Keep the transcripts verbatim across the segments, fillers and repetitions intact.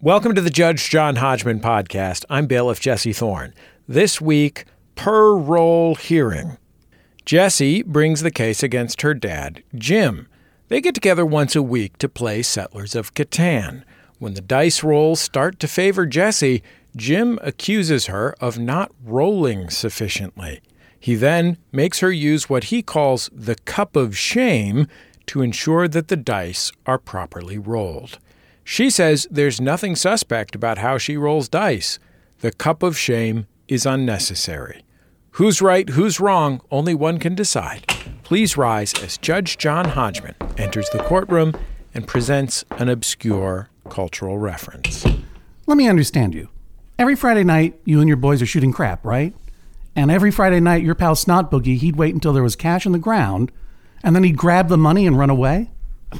Welcome to the Judge John Hodgman podcast. I'm bailiff Jesse Thorne. This week, per roll hearing. Jessie brings the case against her dad, Jim. They get together once a week to play Settlers of Catan. When the dice rolls start to favor Jessie, Jim accuses her of not rolling sufficiently. He then makes her use what he calls the cup of shame to ensure that the dice are properly rolled. She says there's nothing suspect about how she rolls dice. The cup of shame is unnecessary. Who's right, who's wrong, only one can decide. Please rise as Judge John Hodgman enters the courtroom and presents an obscure cultural reference. Let me understand you. Every Friday night, you and your boys are shooting crap, right? And every Friday night, your pal Snot Boogie, he'd wait until there was cash in the ground, and then he'd grab the money and run away?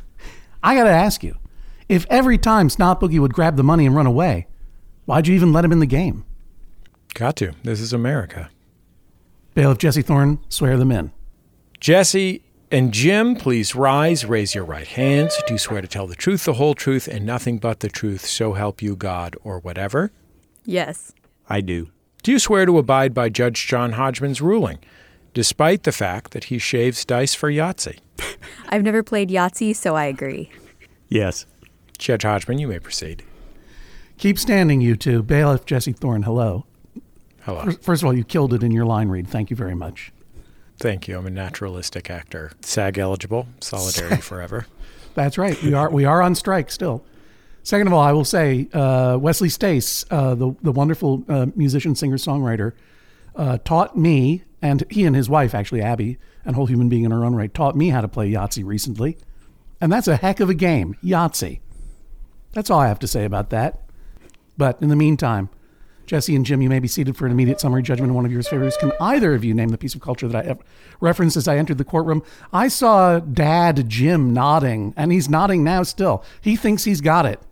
I gotta ask you, if every time Snot Boogie would grab the money and run away, why'd you even let him in the game? Got to. This is America. Bailiff Jesse Thorne, swear them in. Jesse and Jim, please rise, raise your right hands. Do you swear to tell the truth, the whole truth, and nothing but the truth, so help you God, or whatever? Yes. I do. Do you swear to abide by Judge John Hodgman's ruling, despite the fact that he shaves dice for Yahtzee? I've never played Yahtzee, so I agree. Yes. Judge Hodgman, you may proceed. Keep standing, you two. Bailiff Jesse Thorne, hello. Hello. First of all, you killed it in your line read. Thank you very much. Thank you. I'm a naturalistic actor. SAG eligible. Solidarity forever. That's right. We are we are on strike still. Second of all, I will say uh, Wesley Stace, uh, the the wonderful uh, musician, singer, songwriter, uh, taught me, and he and his wife, actually Abby, and whole human being in her own right, taught me how to play Yahtzee recently, and that's a heck of a game, Yahtzee. That's all I have to say about that. But in the meantime, Jesse and Jim, you may be seated for an immediate summary judgment of one of your favorites. Can either of you name the piece of culture that I referenced as I entered the courtroom? I saw Dad Jim nodding, and he's nodding now still. He thinks he's got it.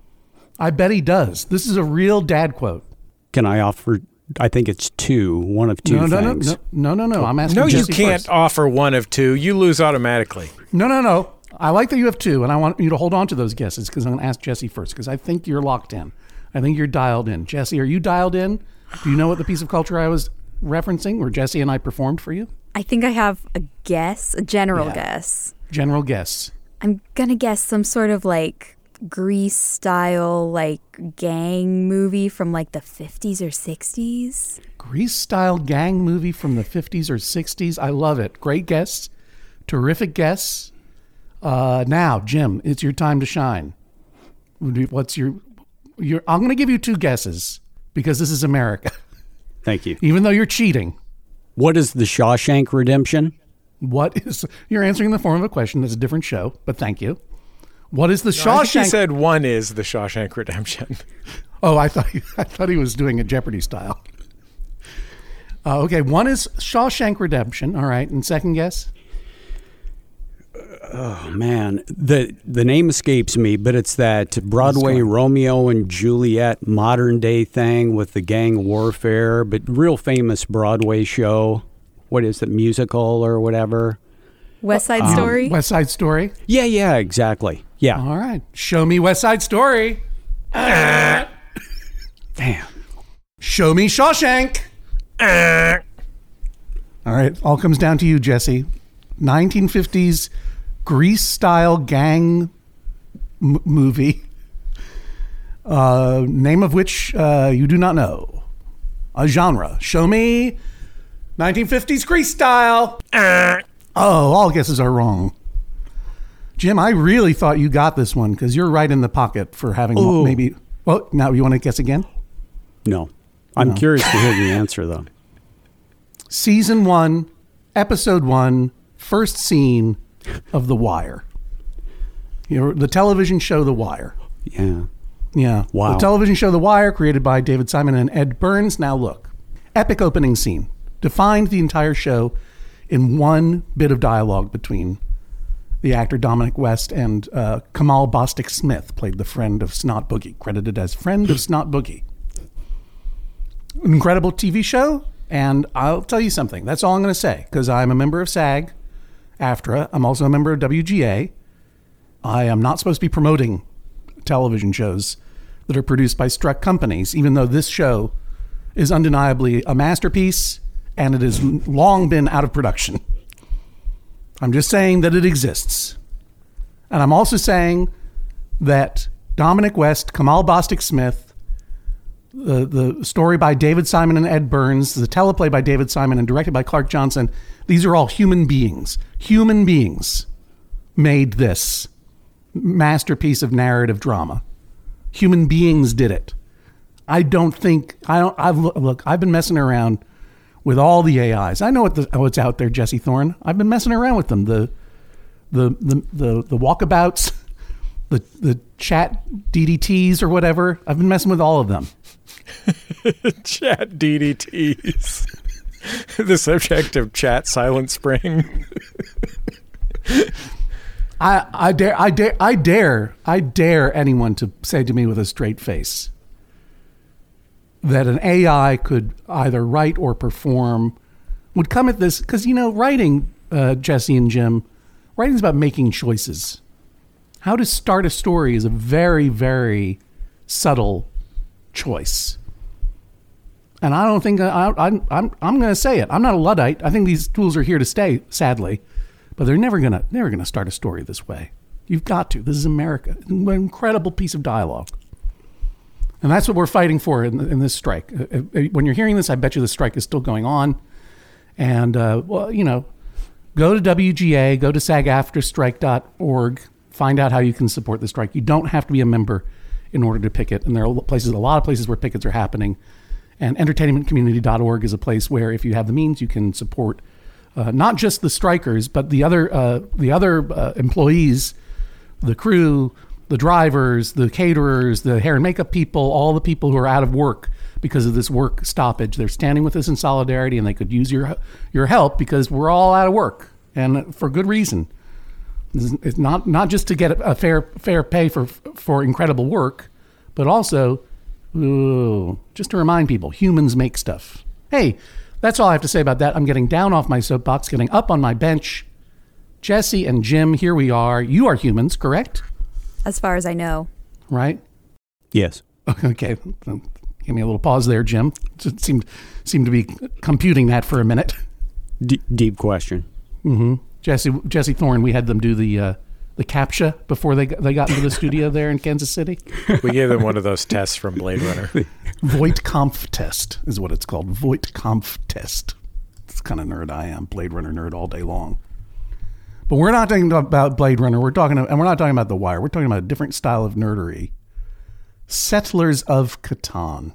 I bet he does. This is a real dad quote. Can I offer, I think it's two, one of two no, no, things. No, no, no, no, no. I'm asking No, Jesse you can't first. offer one of two. You lose automatically. No, no, no. I like that you have two, and I want you to hold on to those guesses because I'm going to ask Jesse first because I think you're locked in. I think you're dialed in. Jesse, are you dialed in? Do you know what the piece of culture I was referencing where Jesse and I performed for you? I think I have a guess, a general Yeah. guess. General guess. I'm going to guess some sort of like Grease style, like gang movie from like the fifties or sixties. Grease-style gang movie from the fifties or sixties. I love it. Great guess. Terrific guess. Uh, now, Jim, it's your time to shine. What's your... your I'm going to give you two guesses because this is America. Thank you. Even though you're cheating. What is the Shawshank Redemption? What is... You're answering in the form of a question. That's a different show, but thank you. What is the No, I think Shawshank... he said one is the Shawshank Redemption. Oh, I thought he, I thought he was doing a Jeopardy style. Uh, okay, one is Shawshank Redemption. All right, and second guess? Oh, man. The the name escapes me, but it's that Broadway Romeo and Juliet modern day thing with the gang warfare, but real famous Broadway show. What is it, musical or whatever? West Side Um, Story? West Side Story? Yeah, yeah, exactly. Yeah. All right. Show me West Side Story. Damn. Show me Shawshank. All right. All comes down to you, Jesse. nineteen fifties Grease-style gang m- movie. Uh, name of which uh, you do not know. A genre. Show me nineteen fifties Grease-style. Oh, all guesses are wrong. Jim, I really thought you got this one because you're right in the pocket for having Ooh. maybe... Well, now you want to guess again? No. I'm No. curious to hear the answer, though. Season one, episode one, first scene of The Wire. You know, the television show The Wire. Yeah. Yeah. Wow. The television show The Wire, created by David Simon and Ed Burns. Now look, epic opening scene. Defined the entire show in one bit of dialogue between the actor Dominic West and uh, Kamal Bostic Smith, played the friend of Snot Boogie, credited as friend of Snot Boogie. Incredible T V show. And I'll tell you something. That's all I'm going to say, because I'm a member of SAG, AFTRA. I'm also a member of W G A. I am not supposed to be promoting television shows that are produced by struck companies, even though this show is undeniably a masterpiece and it has long been out of production. I'm just saying that it exists. And I'm also saying that Dominic West, Kamal Bostic Smith, the, the story by David Simon and Ed Burns, the teleplay by David Simon and directed by Clark Johnson, these are all human beings. Human beings made this masterpiece of narrative drama. Human beings did it. I don't think, I don't, I've, look, I've been messing around with all the A Is. I know what the, what's out there, Jesse Thorne. I've been messing around with them. The, the, the, the, the walkabouts, the, the chat D D Ts or whatever. I've been messing with all of them. Chat D D Ts. The subject of Chat Silent Spring. I, I dare, I dare, I dare, I dare anyone to say to me with a straight face that an A I could either write or perform, would come at this, because, you know, writing, uh, Jesse and Jim, writing is about making choices. How to start a story is a very, very subtle choice. And I don't think, I, I, I'm, I'm, I'm going to say it. I'm not a Luddite. I think these tools are here to stay, sadly. But they're never gonna never gonna start a story this way. You've got to. This is America. An incredible piece of dialogue, and that's what we're fighting for in, in this strike. When you're hearing this, I bet you the strike is still going on. And uh, well, you know, go to W G A, go to sag after strike dot org, find out how you can support the strike. You don't have to be a member in order to picket, and there are places, a lot of places where pickets are happening. And entertainment community dot org is a place where, if you have the means, you can support. Uh, not just the strikers, but the other uh, the other uh, employees, the crew, the drivers, the caterers, the hair and makeup people, all the people who are out of work because of this work stoppage. They're standing with us in solidarity, and they could use your your help because we're all out of work, and for good reason. It's not not just to get a fair fair pay for for incredible work, but also ooh, just to remind people, humans make stuff. Hey. That's all I have to say about that. I'm getting down off my soapbox, getting up on my bench. Jesse and Jim, here we are. You are humans, correct? As far as I know. Right? Yes. Okay. Give me a little pause there, Jim. It seemed seemed to be computing that for a minute. D- deep question. Mm-hmm. Jesse Jesse Thorne, we had them do the uh, the CAPTCHA before they got, they got into the studio there in Kansas City. We gave them one of those tests from Blade Runner. Voight-Kampff test is what it's called. Voight-Kampff test. It's the kind of nerd I am. Blade Runner nerd all day long. But we're not talking about Blade Runner. We're talking, and we're not talking about The Wire. We're talking about a different style of nerdery. Settlers of Catan.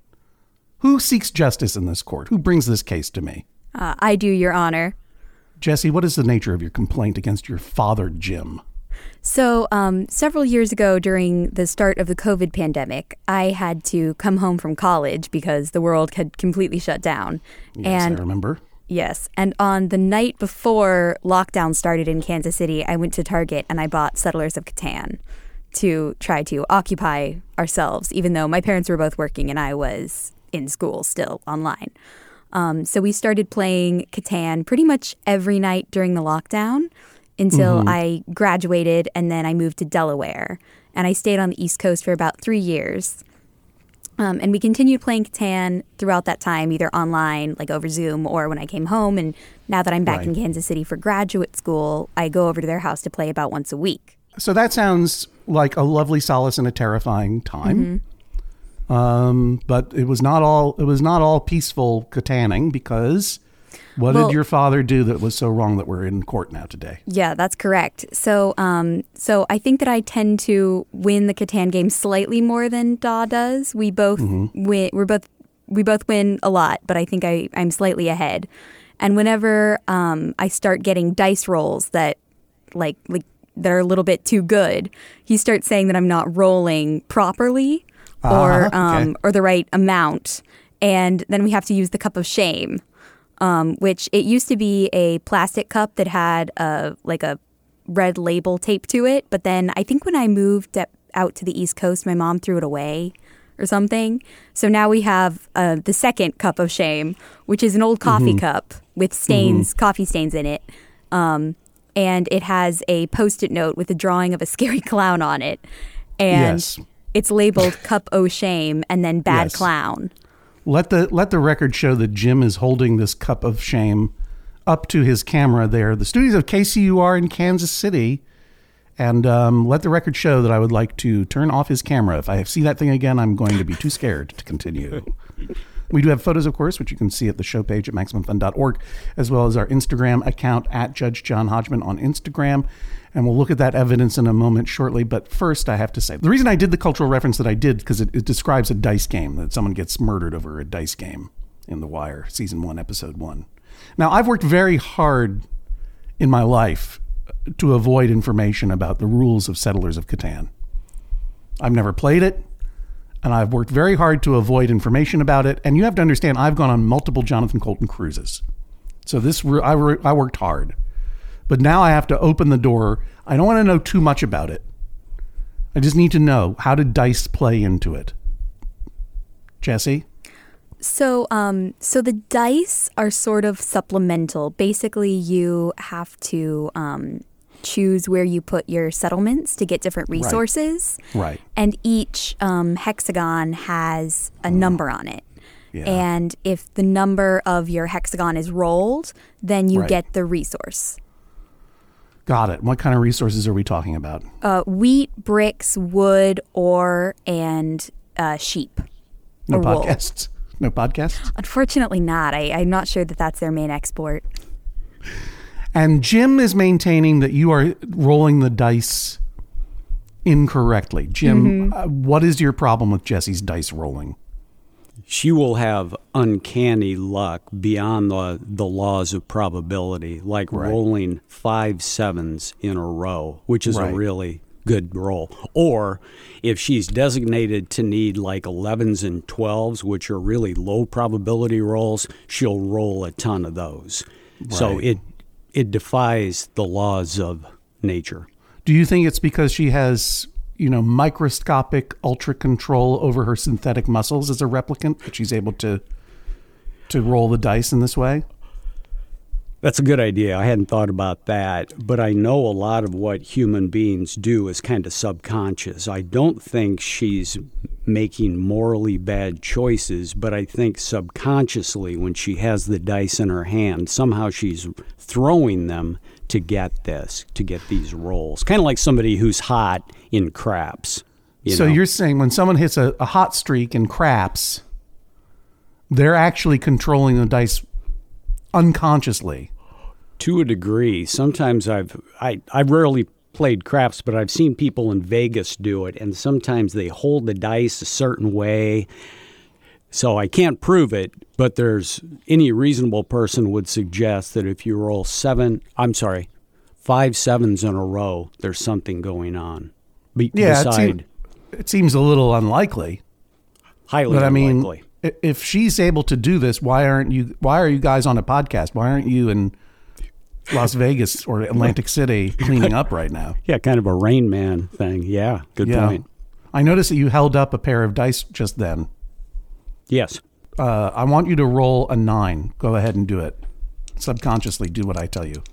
Who seeks justice in this court? Who brings this case to me? Uh, I do, Your Honor. Jesse, what is the nature of your complaint against your father, Jim? So um, several years ago, during the start of the COVID pandemic, I had to come home from college because the world had completely shut down. Yes, and, I remember. Yes. And on the night before lockdown started in Kansas City, I went to Target and I bought Settlers of Catan to try to occupy ourselves, even though my parents were both working and I was in school still online. Um, so we started playing Catan pretty much every night during the lockdown until mm-hmm. I graduated, and then I moved to Delaware. And I stayed on the East Coast for about three years. Um, and we continued playing Catan throughout that time, either online, like over Zoom, or when I came home. And now that I'm back right. in Kansas City for graduate school, I go over to their house to play about once a week. So that sounds like a lovely solace in a terrifying time. Mm-hmm. Um, but it was not all it was not all peaceful Cataning, because what well, did your father do that was so wrong that we're in court now today? Yeah, that's correct. So um, so I think that I tend to win the Catan game slightly more than Daw does. We both mm-hmm. win. We're both we both win a lot, but I think I, I'm slightly ahead. And whenever um, I start getting dice rolls that like like that are a little bit too good, he starts saying that I'm not rolling properly or uh-huh. um, okay. or the right amount. And then we have to use the cup of shame. Um, which it used to be a plastic cup that had a like a red label taped to it. But then I think when I moved up, out to the East Coast, my mom threw it away or something. So now we have uh, the second cup of shame, which is an old coffee mm-hmm. cup with stains, mm-hmm. coffee stains in it. Um, and it has a Post-it note with a drawing of a scary clown on it. And yes. it's labeled Cup O' Shame and then Bad Yes. Clown. Let the let the record show that Jim is holding this cup of shame up to his camera there. The studios of K C U R in Kansas City. And um, let the record show that I would like to turn off his camera. If I see that thing again, I'm going to be too scared to continue. We do have photos, of course, which you can see at the show page at maximum fun dot org, as well as our Instagram account at Judge John Hodgman on Instagram. And we'll look at that evidence in a moment shortly. But first, I have to say, the reason I did the cultural reference that I did, because it, it describes a dice game, that someone gets murdered over a dice game in The Wire, season one, episode one. Now, I've worked very hard in my life to avoid information about the rules of Settlers of Catan. I've never played it, and I've worked very hard to avoid information about it. And you have to understand, I've gone on multiple Jonathan Colton cruises. So this, I, I worked hard. But now I have to open the door. I don't want to know too much about it. I just need to know, how did dice play into it? Jesse? So, um, so the dice are sort of supplemental. Basically, you have to um, choose where you put your settlements to get different resources. Right. And each um, hexagon has a number on it. Yeah. And if the number of your hexagon is rolled, then you Right. get the resource. Got it. What kind of resources are we talking about? Uh, wheat, bricks, wood, ore, and uh, sheep. No or wool. podcasts? No podcasts? Unfortunately not. I, I'm not sure that that's their main export. And Jim is maintaining that you are rolling the dice incorrectly. Jim, Mm-hmm. uh, what is your problem with Jesse's dice rolling? She will have uncanny luck beyond the, the laws of probability, like Right. rolling five sevens in a row, which is Right. a really good roll. Or if she's designated to need like elevens and twelves, which are really low probability rolls, she'll roll a ton of those. So Right. it it defies the laws of nature. Do you think it's because she has, you know, microscopic ultra control over her synthetic muscles as a replicant, that she's able to to roll the dice in this way? That's a good idea. I hadn't thought about that, but I know a lot of what human beings do is kind of subconscious. I don't think she's making morally bad choices, but I think subconsciously when she has the dice in her hand, somehow she's throwing them to get this, to get these rolls. Kind of like somebody who's hot in craps. You so know? you're saying when someone hits a, a hot streak in craps, they're actually controlling the dice unconsciously. To a degree. Sometimes I've I I rarely played craps, but I've seen people in Vegas do it, and sometimes they hold the dice a certain way. So I can't prove it, but there's any reasonable person would suggest that if you roll seven, I'm sorry, five sevens in a row, there's something going on. Be, Yeah, it, beside seem, it seems a little unlikely. highly But I mean, unlikely. i- if she's able to do this, why aren't you? Why are you guys on a podcast? Why aren't you in Las Vegas or Atlantic City cleaning up right now? Yeah, kind of a Rain Man thing. Yeah, good Yeah. point. I noticed that you held up a pair of dice just then. Yes. Uh, I want you to roll a nine. Go ahead and do it. Subconsciously, do what I tell you.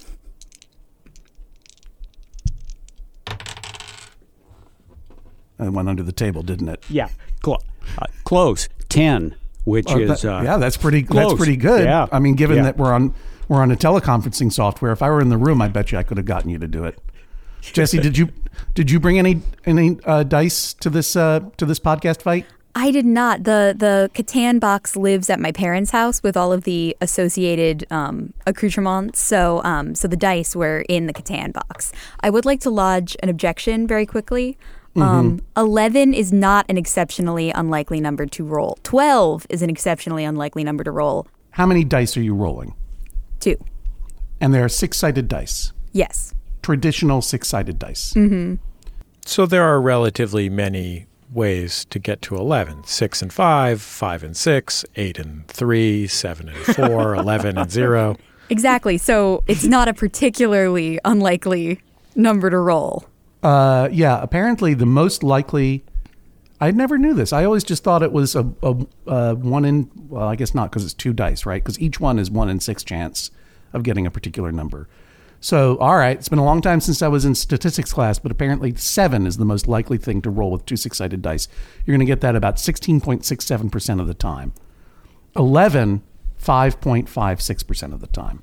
It went under the table, didn't it? Yeah, Cl- uh, close. ten, which Uh, is that- uh, yeah, that's pretty. close. That's pretty good. Yeah. I mean, given Yeah. that we're on we're on a teleconferencing software, if I were in the room, I bet you I could have gotten you to do it. Jesse, did you did you bring any any uh, dice to this uh, to this podcast fight? I did not. The the Catan box lives at my parents' house with all of the associated um, accoutrements. So um, so the dice were in the Catan box. I would like to lodge an objection very quickly. Um, eleven is not an exceptionally unlikely number to roll. twelve is an exceptionally unlikely number to roll. How many dice are you rolling? Two. And they are six-sided dice, Yes. traditional six-sided dice. So there are relatively many ways to get to eleven. Six and five, five and six, eight and three, seven and four, eleven and zero. Exactly. So it's not a particularly unlikely number to roll. Uh, yeah, apparently the most likely. I never knew this. I always just thought it was a, a, a one in. Well, I guess not, because it's two dice, right? Because each one is one in six chance of getting a particular number. So, all right, it's been a long time since I was in statistics class, but apparently seven is the most likely thing to roll with two six-sided dice. You're going to get that about sixteen point six seven percent of the time. eleven, five point five six percent of the time.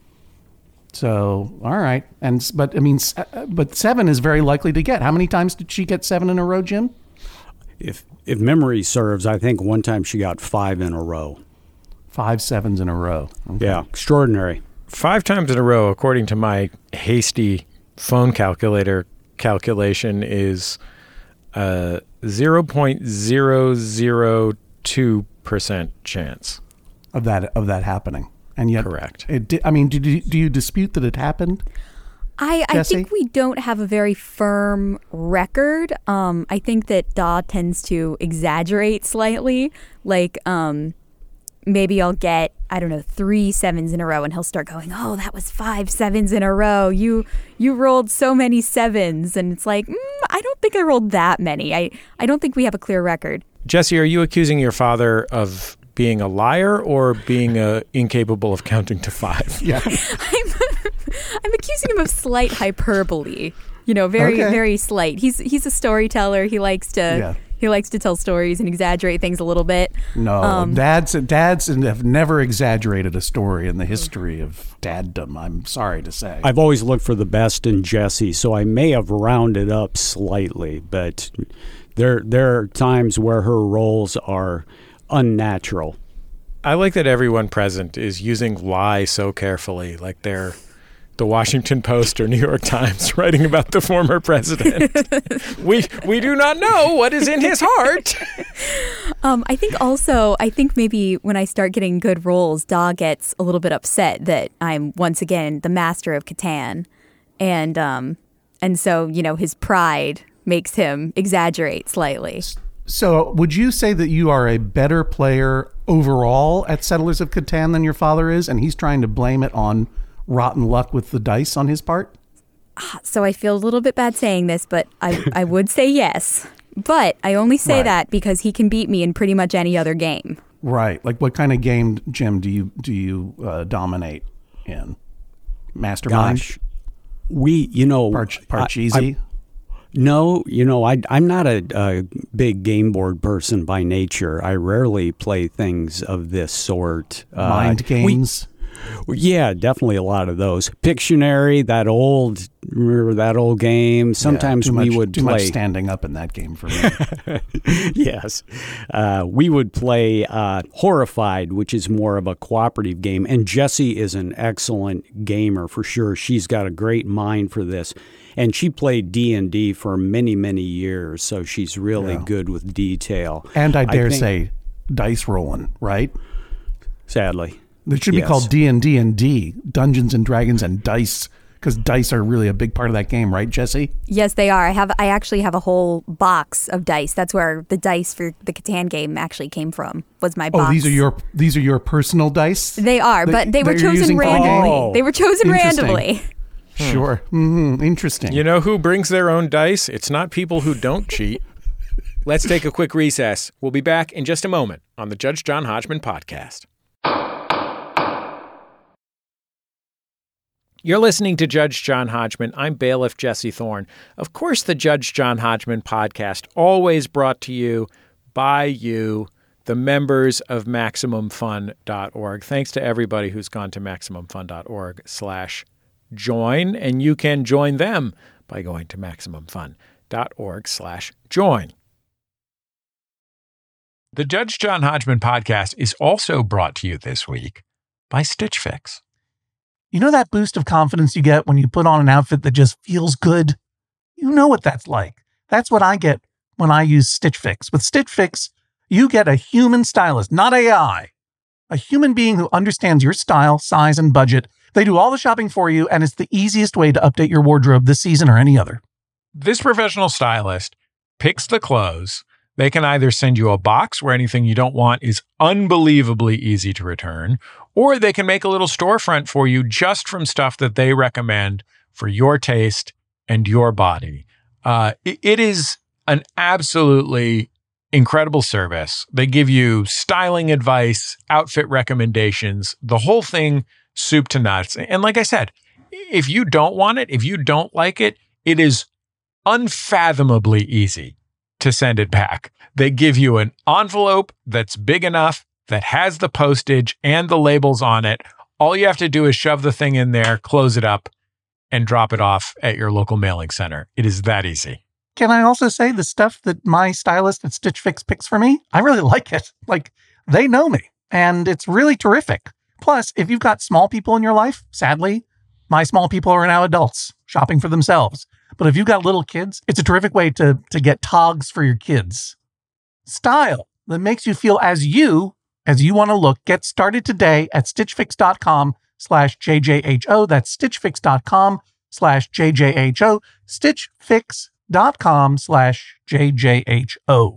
So, all right. And but I mean, but seven is very likely to get. How many times did she get seven in a row, Jim? If if memory serves, I think one time she got five in a row. Five sevens in a row. Okay. Yeah, extraordinary. Five times in a row, according to my hasty phone calculator calculation, is a zero point zero zero two percent chance of that of that happening. And yet, correct. It di- I mean, do you, do you dispute that it happened? I, I Jesse? think we don't have a very firm record. Um, I think that Daw tends to exaggerate slightly. Like, um, maybe I'll get, I don't know, three sevens in a row, and he'll start going, oh, that was five sevens in a row. You you rolled so many sevens. And it's like, mm, I don't think I rolled that many. I, I don't think we have a clear record. Jesse, are you accusing your father of being a liar or being uh, incapable of counting to five? Yeah. I'm, I'm accusing him of slight hyperbole. You know, very, Okay. very slight. He's he's a storyteller. He likes to Yeah. he likes to tell stories and exaggerate things a little bit. No, Um, dads dads have never exaggerated a story in the history of daddom. I'm sorry to say. I've always looked for the best in Jesse, so I may have rounded up slightly, but there there are times where her roles are unnatural. I like that everyone present is using lie so carefully, like they're the Washington Post or New York Times writing about the former president. we we do not know what is in his heart. Um, I think also, I think maybe when I start getting good rolls, Daw gets a little bit upset that I'm once again the master of Catan, and um, and so you know his pride makes him exaggerate slightly. So, would you say that you are a better player overall at Settlers of Catan than your father is, and he's trying to blame it on rotten luck with the dice on his part? So I feel a little bit bad saying this, but I, I would say yes. But I only say Right. that because he can beat me in pretty much any other game. Right. Like, what kind of game, Jim, do you do you uh, dominate in? Mastermind? Gosh, we, you know, Parch- I- Parcheesi? I- No, you know, I, I'm not a, a big game board person by nature. I rarely play things of this sort. Mind Uh, games? we- yeah, definitely a lot of those. Pictionary, that old, remember that old game? Sometimes Yeah, too we much- would too play. much standing up in that game for me. Yes. Uh, we would play uh, Horrified, which is more of a cooperative game. And Jessie is an excellent gamer for sure. She's got a great mind for this. And she played D and D for many, many years, so she's really Yeah. good with detail. And I dare think- say, dice rolling, right? Sadly. It should be Yes. called D and D and D, Dungeons and Dragons and Dice, because dice are really a big part of that game, right, Jesse? Yes, they are. I have. I actually have a whole box of dice. That's where the dice for the Catan game actually came from. Was my box. Oh, these are your these are your personal dice. They are, that- but they were that you're chosen using for the game? randomly. Oh, They were chosen interesting. randomly. Sure, hmm interesting. You know who brings their own dice? It's not people who don't cheat. Let's take a quick recess. We'll be back in just a moment on the Judge John Hodgman podcast. You're listening to Judge John Hodgman. I'm bailiff Jesse Thorne. Of course, the Judge John Hodgman podcast, always brought to you by you, the members of Maximum Fun dot org. Thanks to everybody who's gone to Maximum Fun dot org slash join, and you can join them by going to Maximum Fun dot org slash join. The Judge John Hodgman podcast is also brought to you this week by Stitch Fix. You know that boost of confidence you get when you put on an outfit that just feels good? You know what that's like. That's what I get when I use Stitch Fix. With Stitch Fix, you get a human stylist, not A I. A human being who understands your style, size, and budget. They do all the shopping for you, and it's the easiest way to update your wardrobe this season or any other. This professional stylist picks the clothes. They can either send you a box where anything you don't want is unbelievably easy to return, or they can make a little storefront for you just from stuff that they recommend for your taste and your body. Uh, it, it is an absolutely incredible service. They give you styling advice, outfit recommendations, the whole thing soup to nuts. And like I said, If you don't want it, if you don't like it, it is unfathomably easy to send it back. They give you an envelope that's big enough, that has the postage and the labels on it. All you have to do is shove the thing in there, close it up, and drop it off at your local mailing center. It is that easy. Can I also say the stuff that my stylist at Stitch Fix picks for me? I really like it. Like, they know me, and it's really terrific. Plus, if you've got small people in your life, sadly, my small people are now adults shopping for themselves. But if you've got little kids, it's a terrific way to, to get togs for your kids. Style that makes you feel as you, as you want to look. Get started today at stitchfix.com slash JJHO. That's stitchfix.com slash JJHO. Stitchfix.com slash JJHO.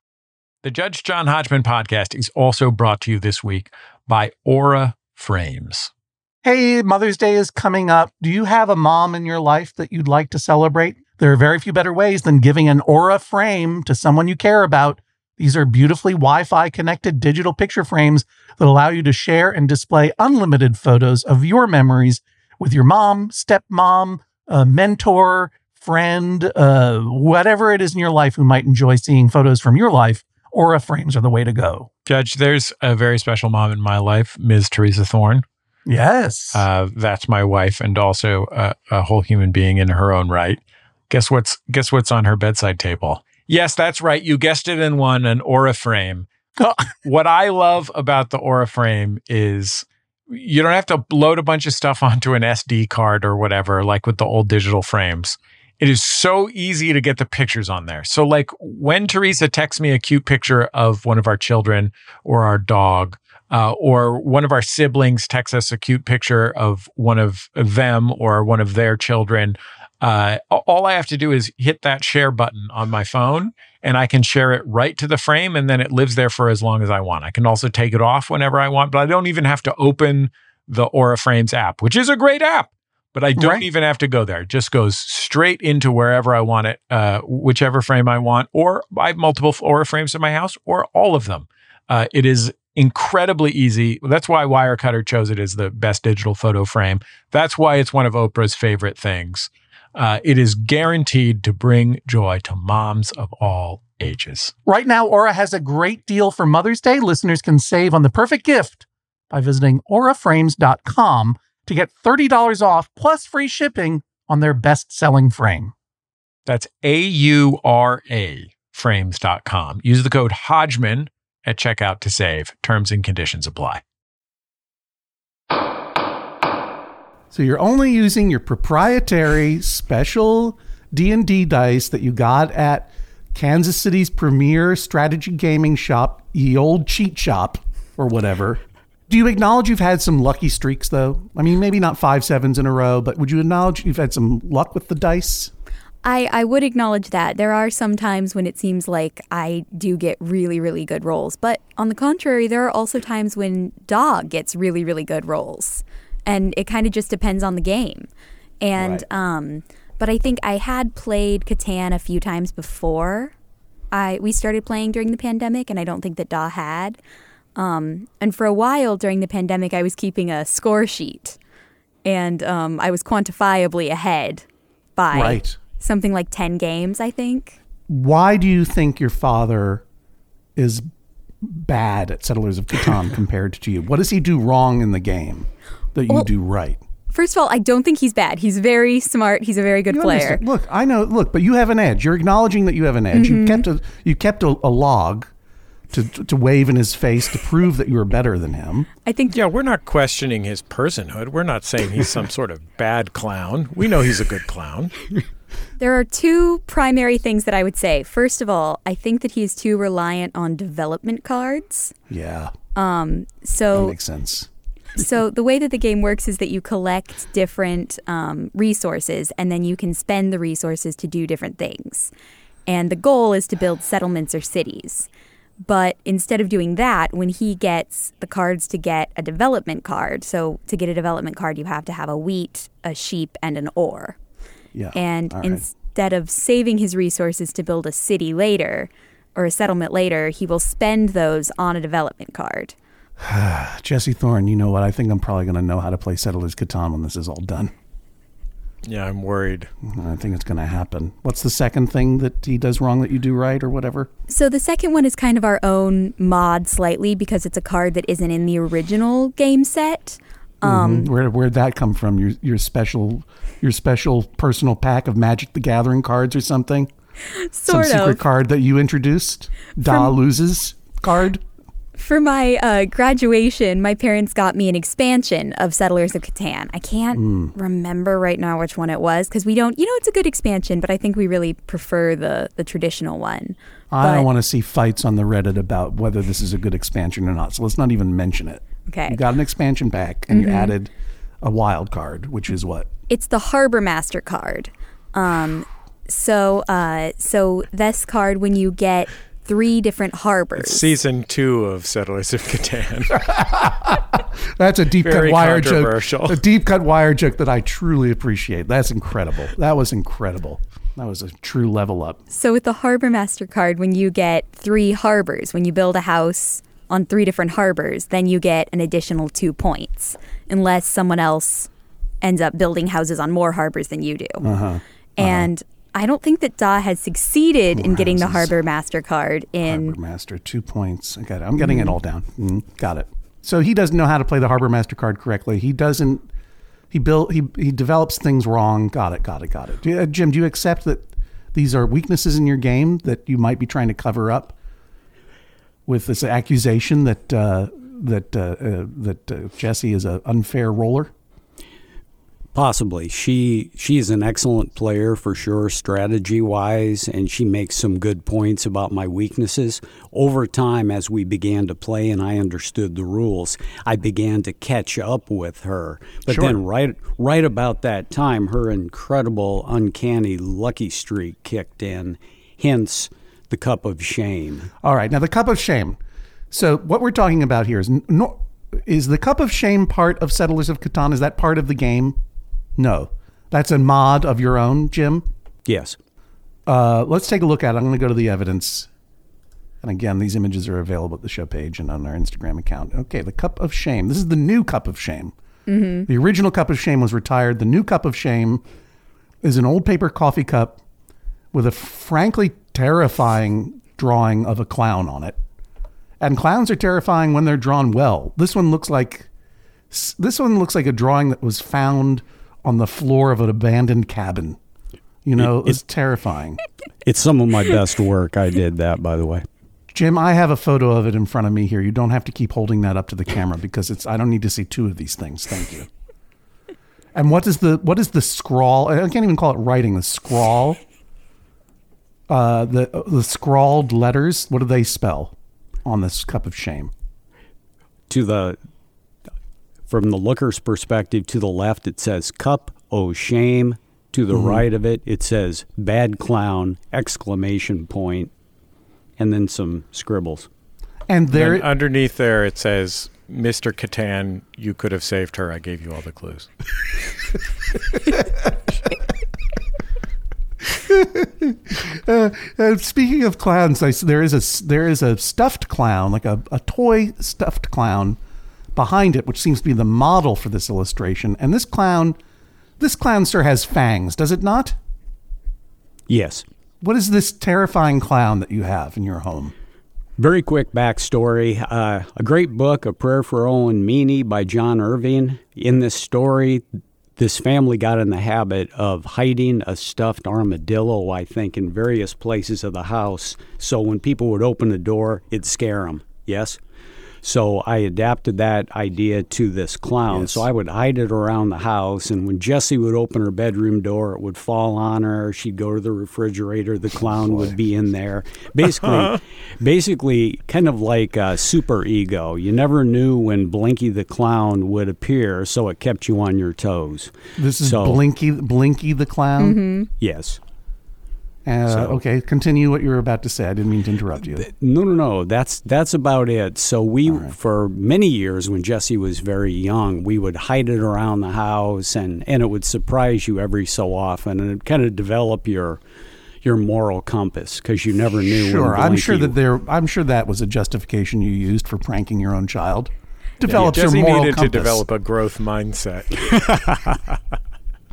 The Judge John Hodgman podcast is also brought to you this week by Aura Frames. Hey, Mother's Day is coming up. Do you have a mom in your life that you'd like to celebrate? There are very few better ways than giving an Aura frame to someone you care about. These are beautifully Wi-Fi connected digital picture frames that allow you to share and display unlimited photos of your memories with your mom, stepmom, a mentor, friend, uh, whatever it is in your life who might enjoy seeing photos from your life. Aura frames are the way to go. Judge, there's a very special mom in my life, Miz Teresa Thorne. Yes. Uh, that's my wife, and also a, a whole human being in her own right. Guess what's guess what's on her bedside table? Yes, that's right. You guessed it in one, an Aura frame. What I love about the Aura frame is you don't have to load a bunch of stuff onto an S D card or whatever, like with the old digital frames. It is so easy to get the pictures on there. So like when Teresa texts me a cute picture of one of our children or our dog, uh, or one of our siblings texts us a cute picture of one of them or one of their children, uh, all I have to do is hit that share button on my phone and I can share it right to the frame, and then it lives there for as long as I want. I can also take it off whenever I want, but I don't even have to open the Aura Frames app, which is a great app. But I don't right. even have to go there. It just goes straight into wherever I want it, uh, whichever frame I want, or I have multiple Aura frames in my house, or all of them. Uh, it is incredibly easy. That's why Wirecutter chose it as the best digital photo frame. That's why it's one of Oprah's favorite things. Uh, it is guaranteed to bring joy to moms of all ages. Right now, Aura has a great deal for Mother's Day. Listeners can save on the perfect gift by visiting aura frames dot com to get thirty dollars off plus free shipping on their best-selling frame. That's A U R A frames dot com. Use the code Hodgman at checkout to save. Terms and conditions apply. So you're only using your proprietary special D and D dice that you got at Kansas City's premier strategy gaming shop, Ye Old Cheat Shop, or whatever. Do you acknowledge you've had some lucky streaks, though? I mean, maybe not five sevens in a row, but would you acknowledge you've had some luck with the dice? I, I would acknowledge that. There are some times when it seems like I do get really, really good rolls. But on the contrary, there are also times when Dog gets really, really good rolls. And it kind of just depends on the game. And right. um, but I think I had played Catan a few times before I we started playing during the pandemic, and I don't think that Da had. Um, and for a while during the pandemic, I was keeping a score sheet, and um, I was quantifiably ahead by right. something like ten games, I think. Why do you think your father is bad at Settlers of Catan compared to you? What does he do wrong in the game that you well, do right? First of all, I don't think he's bad. He's very smart. He's a very good you player. Understand. Look, I know. Look, but you have an edge. You're acknowledging that you have an edge. Mm-hmm. You kept a you kept a, a log to to wave in his face to prove that you were better than him. I think. Yeah, we're not questioning his personhood. We're not saying he's some sort of bad clown. We know he's a good clown. There are two primary things that I would say. First of all, I think that he's too reliant on development cards. Yeah. Um. So that makes sense. So the way that the game works is that you collect different um, resources, and then you can spend the resources to do different things. And the goal is to build settlements or cities. But instead of doing that, when he gets the cards to get a development card, so to get a development card, you have to have a wheat, a sheep, and an ore. Yeah. And right. instead of saving his resources to build a city later or a settlement later, he will spend those on a development card. Jesse Thorne, you know what? I think I'm probably going to know how to play Settlers Catan when this is all done. Yeah, I'm worried. I think it's going to happen. What's the second thing that he does wrong that you do right or whatever? So the second one is kind of our own mod slightly because it's a card that isn't in the original game set. Um, mm-hmm. Where where'd that come from? Your your special your special personal pack of Magic the Gathering cards or something? Sort Some of. secret card that you introduced? Da From- loses card? For my uh, graduation, my parents got me an expansion of Settlers of Catan. I can't mm. remember right now which one it was because we don't, you know, it's a good expansion, but I think we really prefer the, the traditional one. I but, don't want to see fights on the Reddit about whether this is a good expansion or not, so let's not even mention it. Okay. You got an expansion pack and mm-hmm. you added a wild card, which is what? It's the Harbor Master card. Um, so, uh, so this card, when you get three different harbors. It's season two of Settlers of Catan. That's a deep Very cut wire controversial. joke. A deep cut wire joke that I truly appreciate. That's incredible. That was incredible. That was a true level up. So with the Harbor Master card, when you get three harbors, when you build a house on three different harbors, then you get an additional two points, unless someone else ends up building houses on more harbors than you do. Uh-huh. Uh-huh. And I don't think that Da has succeeded in getting the Harbor Master card in... Harbor Master, two points. I got it. I'm getting mm-hmm. it all down. Mm-hmm. Got it. So he doesn't know how to play the Harbor Master card correctly. He doesn't... He built. He he develops things wrong. Got it, got it, got it. Do, uh, Jim, do you accept that these are weaknesses in your game that you might be trying to cover up with this accusation that uh, that uh, uh, that uh, Jessie is an unfair roller? Possibly. She she's an excellent player for sure, strategy-wise, and she makes some good points about my weaknesses. Over time, as we began to play and I understood the rules, I began to catch up with her. But sure. then right right about that time, her incredible, uncanny lucky streak kicked in, hence the Cup of Shame. All right. Now, the Cup of Shame. So what we're talking about here is, no, is the Cup of Shame part of Settlers of Catan? Is that part of the game? No. That's a mod of your own, Jim? Yes. Uh, let's take a look at it. I'm going to go to the evidence. And again, these images are available at the show page and on our Instagram account. Okay, the Cup of Shame. This is the new Cup of Shame. Mm-hmm. The original Cup of Shame was retired. The new Cup of Shame is an old paper coffee cup with a frankly terrifying drawing of a clown on it. And clowns are terrifying when they're drawn well. This one looks like this one looks like a drawing that was found on the floor of an abandoned cabin. You know, it, it's it, terrifying. It's some of my best work. I did that, by the way. Jim, I have a photo of it in front of me here. You don't have to keep holding that up to the camera because it's. I don't need to see two of these things. Thank you. And what is the what is the scrawl? I can't even call it writing. The scrawl. Uh, the the scrawled letters. What do they spell on this Cup of Shame? To the. From the looker's perspective, to the left, it says Cup o' Shame. To the mm-hmm. right of it, it says Bad Clown, exclamation point, and then some scribbles. And there, and underneath there, it says, Mister Catan, you could have saved her. I gave you all the clues. uh, uh, speaking of clowns, I, there is a there is a stuffed clown, like a, a toy stuffed clown, behind it, which seems to be the model for this illustration. And this clown, this clown, sir, has fangs, does it not? Yes. What is this terrifying clown that you have in your home? Very quick backstory. Uh, a great book, A Prayer for Owen Meany by John Irving. In this story, this family got in the habit of hiding a stuffed armadillo, I think, in various places of the house. So when people would open the door, it'd scare them. Yes? So I adapted that idea to this clown. Yes. So I would hide it around the house, and when Jessie would open her bedroom door, it would fall on her. She'd go to the refrigerator. The clown oh, would be in there. Basically, basically, kind of like a super ego. You never knew when Blinky the clown would appear, so it kept you on your toes. This is so, Blinky, Blinky the clown? Mm-hmm. Yes. Uh, so, okay, continue what you were about to say. I didn't mean to interrupt you. No, no, no. That's that's about it. So we, right. for many years when Jessie was very young, we would hide it around the house, and, and it would surprise you every so often, and it kind of develop your your moral compass because you never knew. Sure, when I'm sure you, that there. I'm sure that was a justification you used for pranking your own child. Develops yeah, your Jessie moral needed compass. to develop a growth mindset.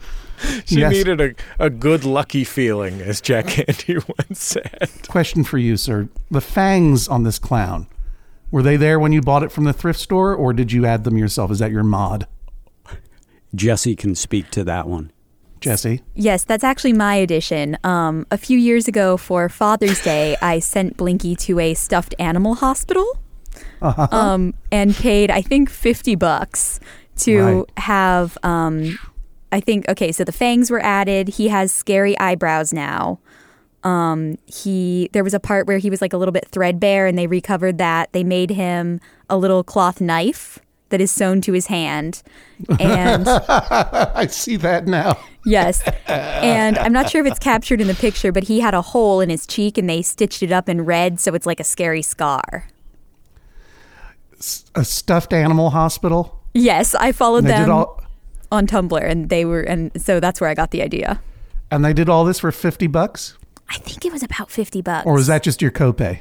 She Yes. needed a, a good lucky feeling, as Jack Candy once said. Question for you, sir. The fangs on this clown, were they there when you bought it from the thrift store, or did you add them yourself? Is that your mod? Jesse can speak to that one. Jesse? Yes, that's actually my addition. Um, a few years ago for Father's Day, I sent Blinky to a stuffed animal hospital Uh-huh. um, and paid, I think, fifty bucks to Right. have, um, I think, okay, so the fangs were added. He has scary eyebrows now. Um, he There was a part where he was like a little bit threadbare, and they recovered that. They made him a little cloth knife that is sewn to his hand. And I see that now. yes. And I'm not sure if it's captured in the picture, but he had a hole in his cheek and they stitched it up in red, so it's like a scary scar. A stuffed animal hospital? Yes, I followed And they them did all, on Tumblr, and they were, and so that's where I got the idea. and they did all this for fifty bucks? I think it was about fifty bucks. Or was that just your copay?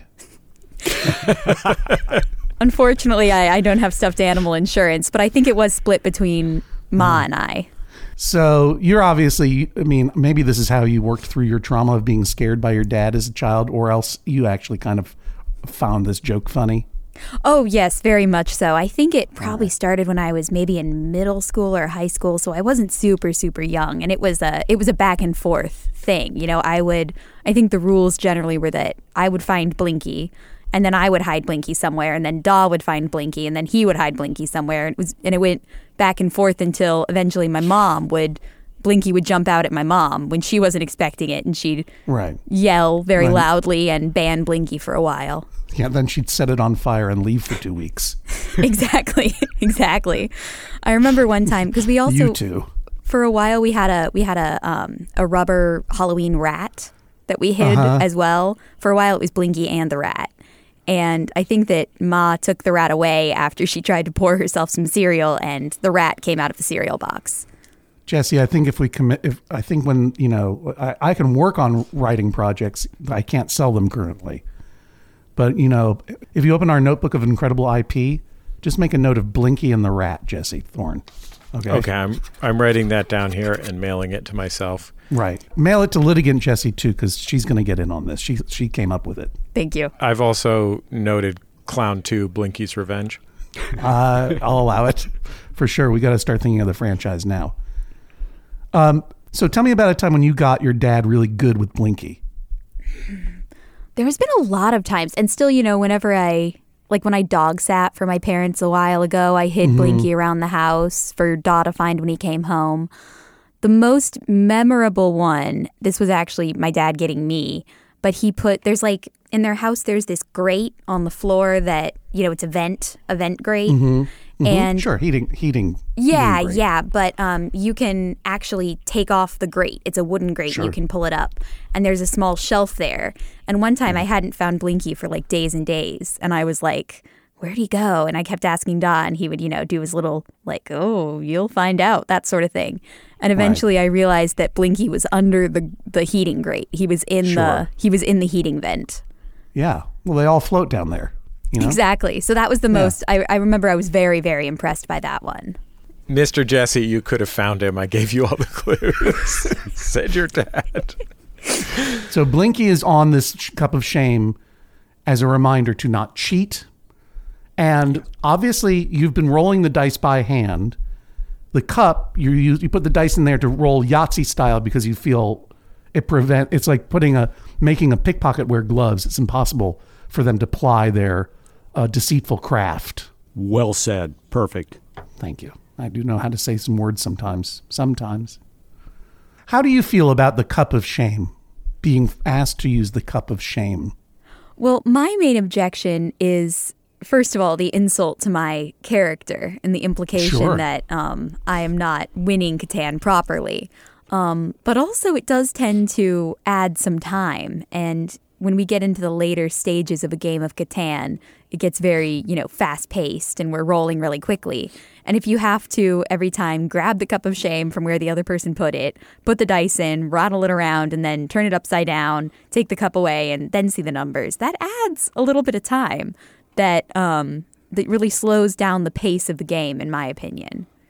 Unfortunately, I, I don't have stuffed animal insurance, but I think it was split between Ma and I. So you're obviously, I mean, maybe this is how you worked through your trauma of being scared by your dad as a child, or else you actually kind of found this joke funny. Oh, yes, very much so. I think it probably started when I was maybe in middle school or high school, so I wasn't super, super young. And it was a it was a back and forth thing. You know, I would, I think the rules generally were that I would find Blinky, and then I would hide Blinky somewhere, and then Daw would find Blinky, and then he would hide Blinky somewhere. And it was, and it went back and forth until eventually my mom would, Blinky would jump out at my mom when she wasn't expecting it, and she'd Right. yell very Right. loudly and ban Blinky for a while. Yeah, then she'd set it on fire and leave for two weeks. Exactly, exactly. I remember one time because we also You two. for a while we had a we had a um, a rubber Halloween rat that we hid Uh-huh. as well. For a while it was Blinky and the rat. And I think that Ma took the rat away after she tried to pour herself some cereal, and the rat came out of the cereal box. Jesse, I think if we commit, if I think when, you know, I, I can work on writing projects, but I can't sell them currently. But, you know, if you open our notebook of incredible I P, just make a note of Blinky and the rat, Jesse Thorne. Okay. Okay, I'm I'm writing that down here and mailing it to myself. Right. Mail it to litigant Jesse too, because she's going to get in on this. She she came up with it. Thank you. I've also noted Clown two, Blinky's Revenge. Uh, I'll allow it for sure. We got to start thinking of the franchise now. Um. So tell me about a time when you got your dad really good with Blinky. There's been a lot of times, and still, you know, whenever I, like when I dog sat for my parents a while ago, I hid Blinky around the house for Daw to find when he came home. The most memorable one, this was actually my dad getting me, but he put, there's like, in their house, there's this grate on the floor that, you know, it's a vent, a vent grate. Mm-hmm. And Sure, heating, heating. yeah, heating grate. yeah, but um, you can actually take off the grate. It's a wooden grate. Sure. You can pull it up, and there's a small shelf there. And one time, I hadn't found Blinky for like days and days, and I was like, "Where'd he go?" And I kept asking Daw, and he would, you know, do his little like, "Oh, you'll find out," that sort of thing. And eventually, I realized that Blinky was under the the heating grate. He was in Sure. the he was in the heating vent. Yeah. Well, they all float down there. You know? Exactly. So that was the most. I, I remember I was very, very impressed by that one. Mister Jesse, you could have found him. I gave you all the clues. Said your dad. So Blinky is on this sh- cup of shame as a reminder to not cheat. And obviously, you've been rolling the dice by hand. The cup, you you, you put the dice in there to roll Yahtzee style because you feel it prevent. It's like putting a making a pickpocket wear gloves. It's impossible for them to ply their uh, deceitful craft. Well said. Perfect. Thank you. I do know how to say some words sometimes. Sometimes. How do you feel about the cup of shame? Being asked to use the cup of shame. Well, my main objection is, first of all, the insult to my character and the implication Sure. that um, I am not winning Catan properly. Um, but also, it does tend to add some time. And when we get into the later stages of a game of Catan, it gets very, you know, fast paced and we're rolling really quickly. And if you have to every time grab the cup of shame from where the other person put it, put the dice in, rattle it around, and then turn it upside down, take the cup away, and then see the numbers, that adds a little bit of time that um, that really slows down the pace of the game, in my opinion.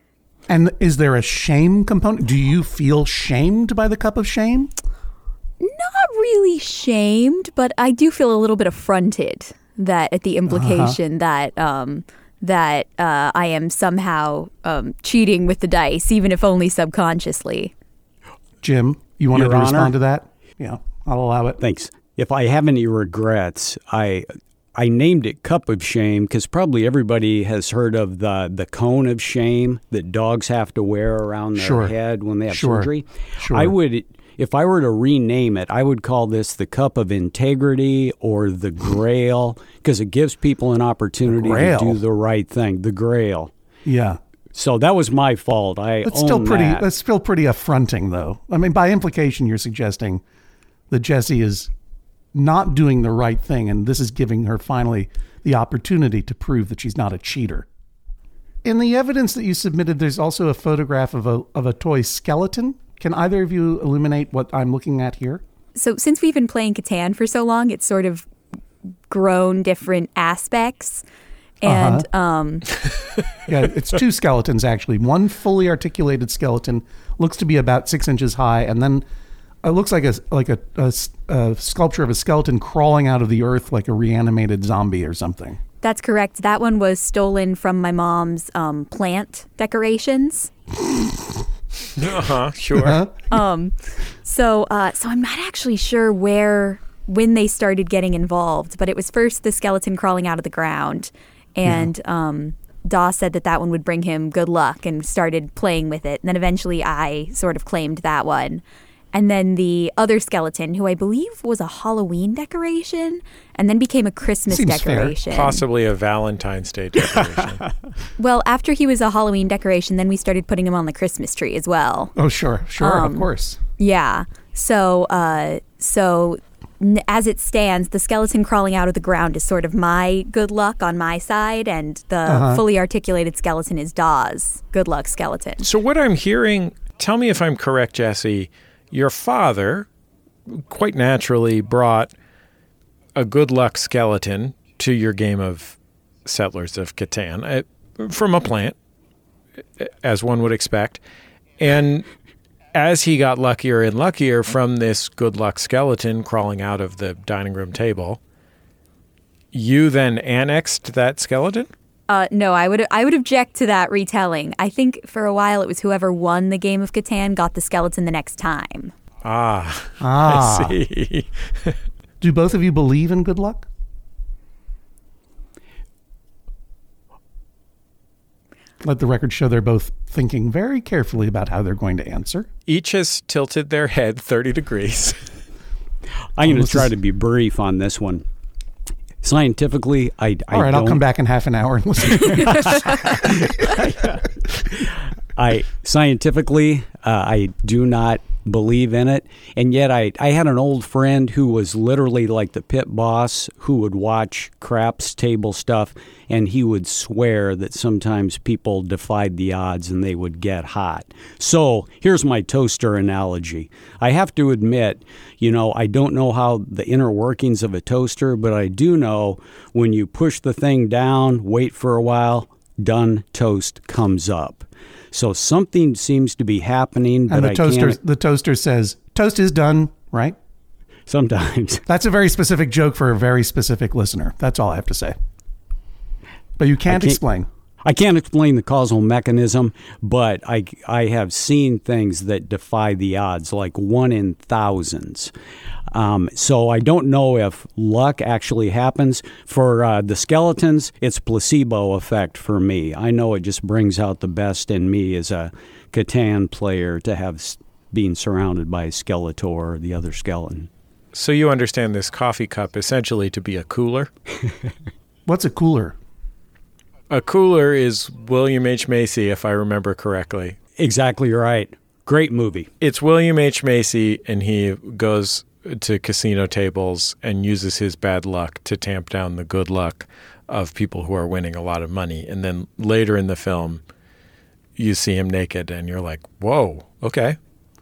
And is there a shame component? Do you feel shamed by the cup of shame? Not really shamed, but I do feel a little bit affronted that at the implication uh-huh. that um, that uh, I am somehow um, cheating with the dice, even if only subconsciously. Jim, you wanted Your to Honor? respond to that? Yeah, I'll allow it. Thanks. If I have any regrets, I I named it Cup of Shame because probably everybody has heard of the, the cone of shame that dogs have to wear around their Sure. head when they have Sure. surgery. Sure. I would, if I were to rename it, I would call this the Cup of Integrity or the Grail because it gives people an opportunity to Grail. do the right thing. The Grail. Yeah. So that was my fault. I That's own still pretty that. that's still pretty affronting though. I mean, by implication you're suggesting that Jessie is not doing the right thing and this is giving her finally the opportunity to prove that she's not a cheater. In the evidence that you submitted, there's also a photograph of a of a toy skeleton. Can either of you illuminate what I'm looking at here? So since we've been playing Catan for so long, it's sort of grown different aspects. And Uh-huh. um, Yeah, it's two skeletons actually. One fully articulated skeleton looks to be about six inches high, and then it looks like a like a, a, a sculpture of a skeleton crawling out of the earth like a reanimated zombie or something. that's correct. That one was stolen from my mom's um, plant decorations. Uh-huh, sure. Huh? Um, so, uh, so I'm not actually sure where, when they started getting involved, but it was first the skeleton crawling out of the ground, and um, Daw said that that one would bring him good luck and started playing with it. And then eventually I sort of claimed that one. And then the other skeleton, who I believe was a Halloween decoration, and then became a Christmas Seems fair. decoration. Possibly a Valentine's Day decoration. Well, after he was a Halloween decoration, then we started putting him on the Christmas tree as well. Oh, sure, sure, Um, of course. Yeah. So, uh, so n- as it stands, the skeleton crawling out of the ground is sort of my good luck on my side, and the Uh-huh. fully articulated skeleton is Daw's good luck skeleton. So what I'm hearing, tell me if I'm correct, Jesse, your father quite naturally brought a good luck skeleton to your game of Settlers of Catan uh, from a plant, as one would expect. And as he got luckier and luckier from this good luck skeleton crawling out of the dining room table, you then annexed that skeleton? Uh, no, I would I would object to that retelling. I think for a while it was whoever won the game of Catan got the skeleton the next time. Ah, Ah. I see. Do both of you believe in good luck? Let the record show they're both thinking very carefully about how they're going to answer. Each has tilted their head thirty degrees. I'm going to This try is- to be brief on this one. Scientifically, I, I All right, don't. I'll come back in half an hour and listen. I scientifically, uh, I do not believe in it, and yet I, I had an old friend who was literally like the pit boss who would watch craps table stuff, and he would swear that sometimes people defied the odds and they would get hot. So here's my toaster analogy. I have to admit, you know, I don't know how the inner workings of a toaster, but I do know when you push the thing down, wait for a while, done toast comes up. So something seems to be happening, but And the I toaster, can't. the toaster says, "Toast is done." Right? Sometimes. That's a very specific joke for a very specific listener. That's all I have to say. But you can't, can't- explain. I can't explain the causal mechanism, but I, I have seen things that defy the odds, like one in thousands. Um, so I don't know if luck actually happens. For uh, the skeletons, it's placebo effect for me. I know it just brings out the best in me as a Catan player to have s- being surrounded by a Skeletor or the other skeleton. So you understand this coffee cup essentially to be a cooler? What's a cooler? A cooler is William H. Macy, if I remember correctly. Exactly right. Great movie. It's William H. Macy, and he goes to casino tables and uses his bad luck to tamp down the good luck of people who are winning a lot of money. And then later in the film, you see him naked, and you're like, whoa, okay.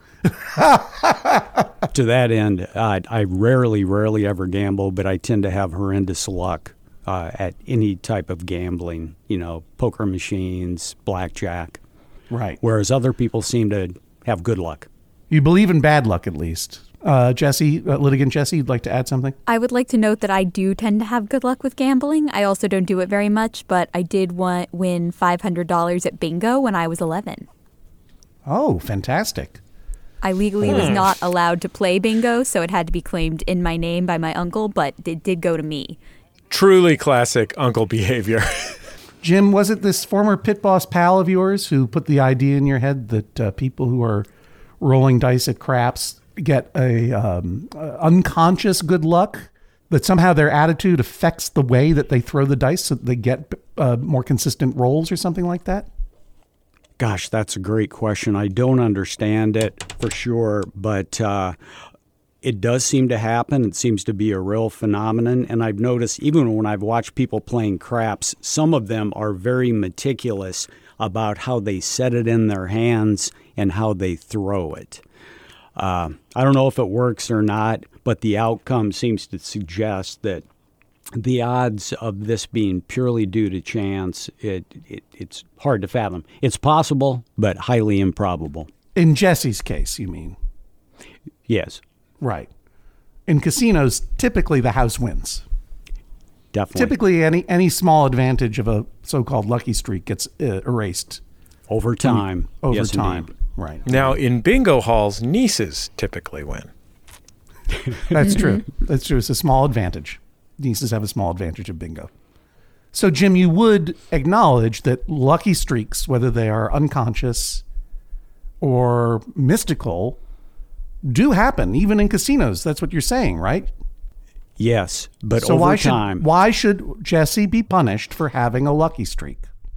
To that end, uh, I rarely, rarely ever gamble, but I tend to have horrendous luck uh, at any type of gambling, you know, poker machines, blackjack. Right. Whereas other people seem to have good luck. You believe in bad luck, at least. Uh, Jesse, uh, litigant Jesse, you'd like to add something? I would like to note that I do tend to have good luck with gambling. I also don't do it very much, but I did want, win five hundred dollars at bingo when I was eleven. Oh, fantastic. I legally was not allowed to play bingo, so it had to be claimed in my name by my uncle, but it did go to me. Truly classic uncle behavior. Jim, was it this former pit boss pal of yours who put the idea in your head that uh, people who are rolling dice at craps get a um, uh, unconscious good luck, that somehow their attitude affects the way that they throw the dice so that they get uh, more consistent rolls or something like that? Gosh, that's a great question. I don't understand it for sure, but uh, it does seem to happen. It seems to be a real phenomenon. And I've noticed even when I've watched people playing craps, some of them are very meticulous about how they set it in their hands and how they throw it. Uh, I don't know if it works or not, but the outcome seems to suggest that the odds of this being purely due to chance, it, it it's hard to fathom. It's possible, but highly improbable. In Jesse's case, you mean? Yes. Right. In casinos, typically the house wins. Definitely. Typically, any any small advantage of a so-called lucky streak gets uh, erased. Over time. Over yes, time. indeed. Right. Now, in bingo halls, nieces typically win. That's true. That's true. It's a small advantage. Nieces have a small advantage of bingo. So, Jim, you would acknowledge that lucky streaks, whether they are unconscious or mystical, do happen, even in casinos. That's what you're saying, right? Yes, but so over why time. Should, why should Jesse be punished for having a lucky streak?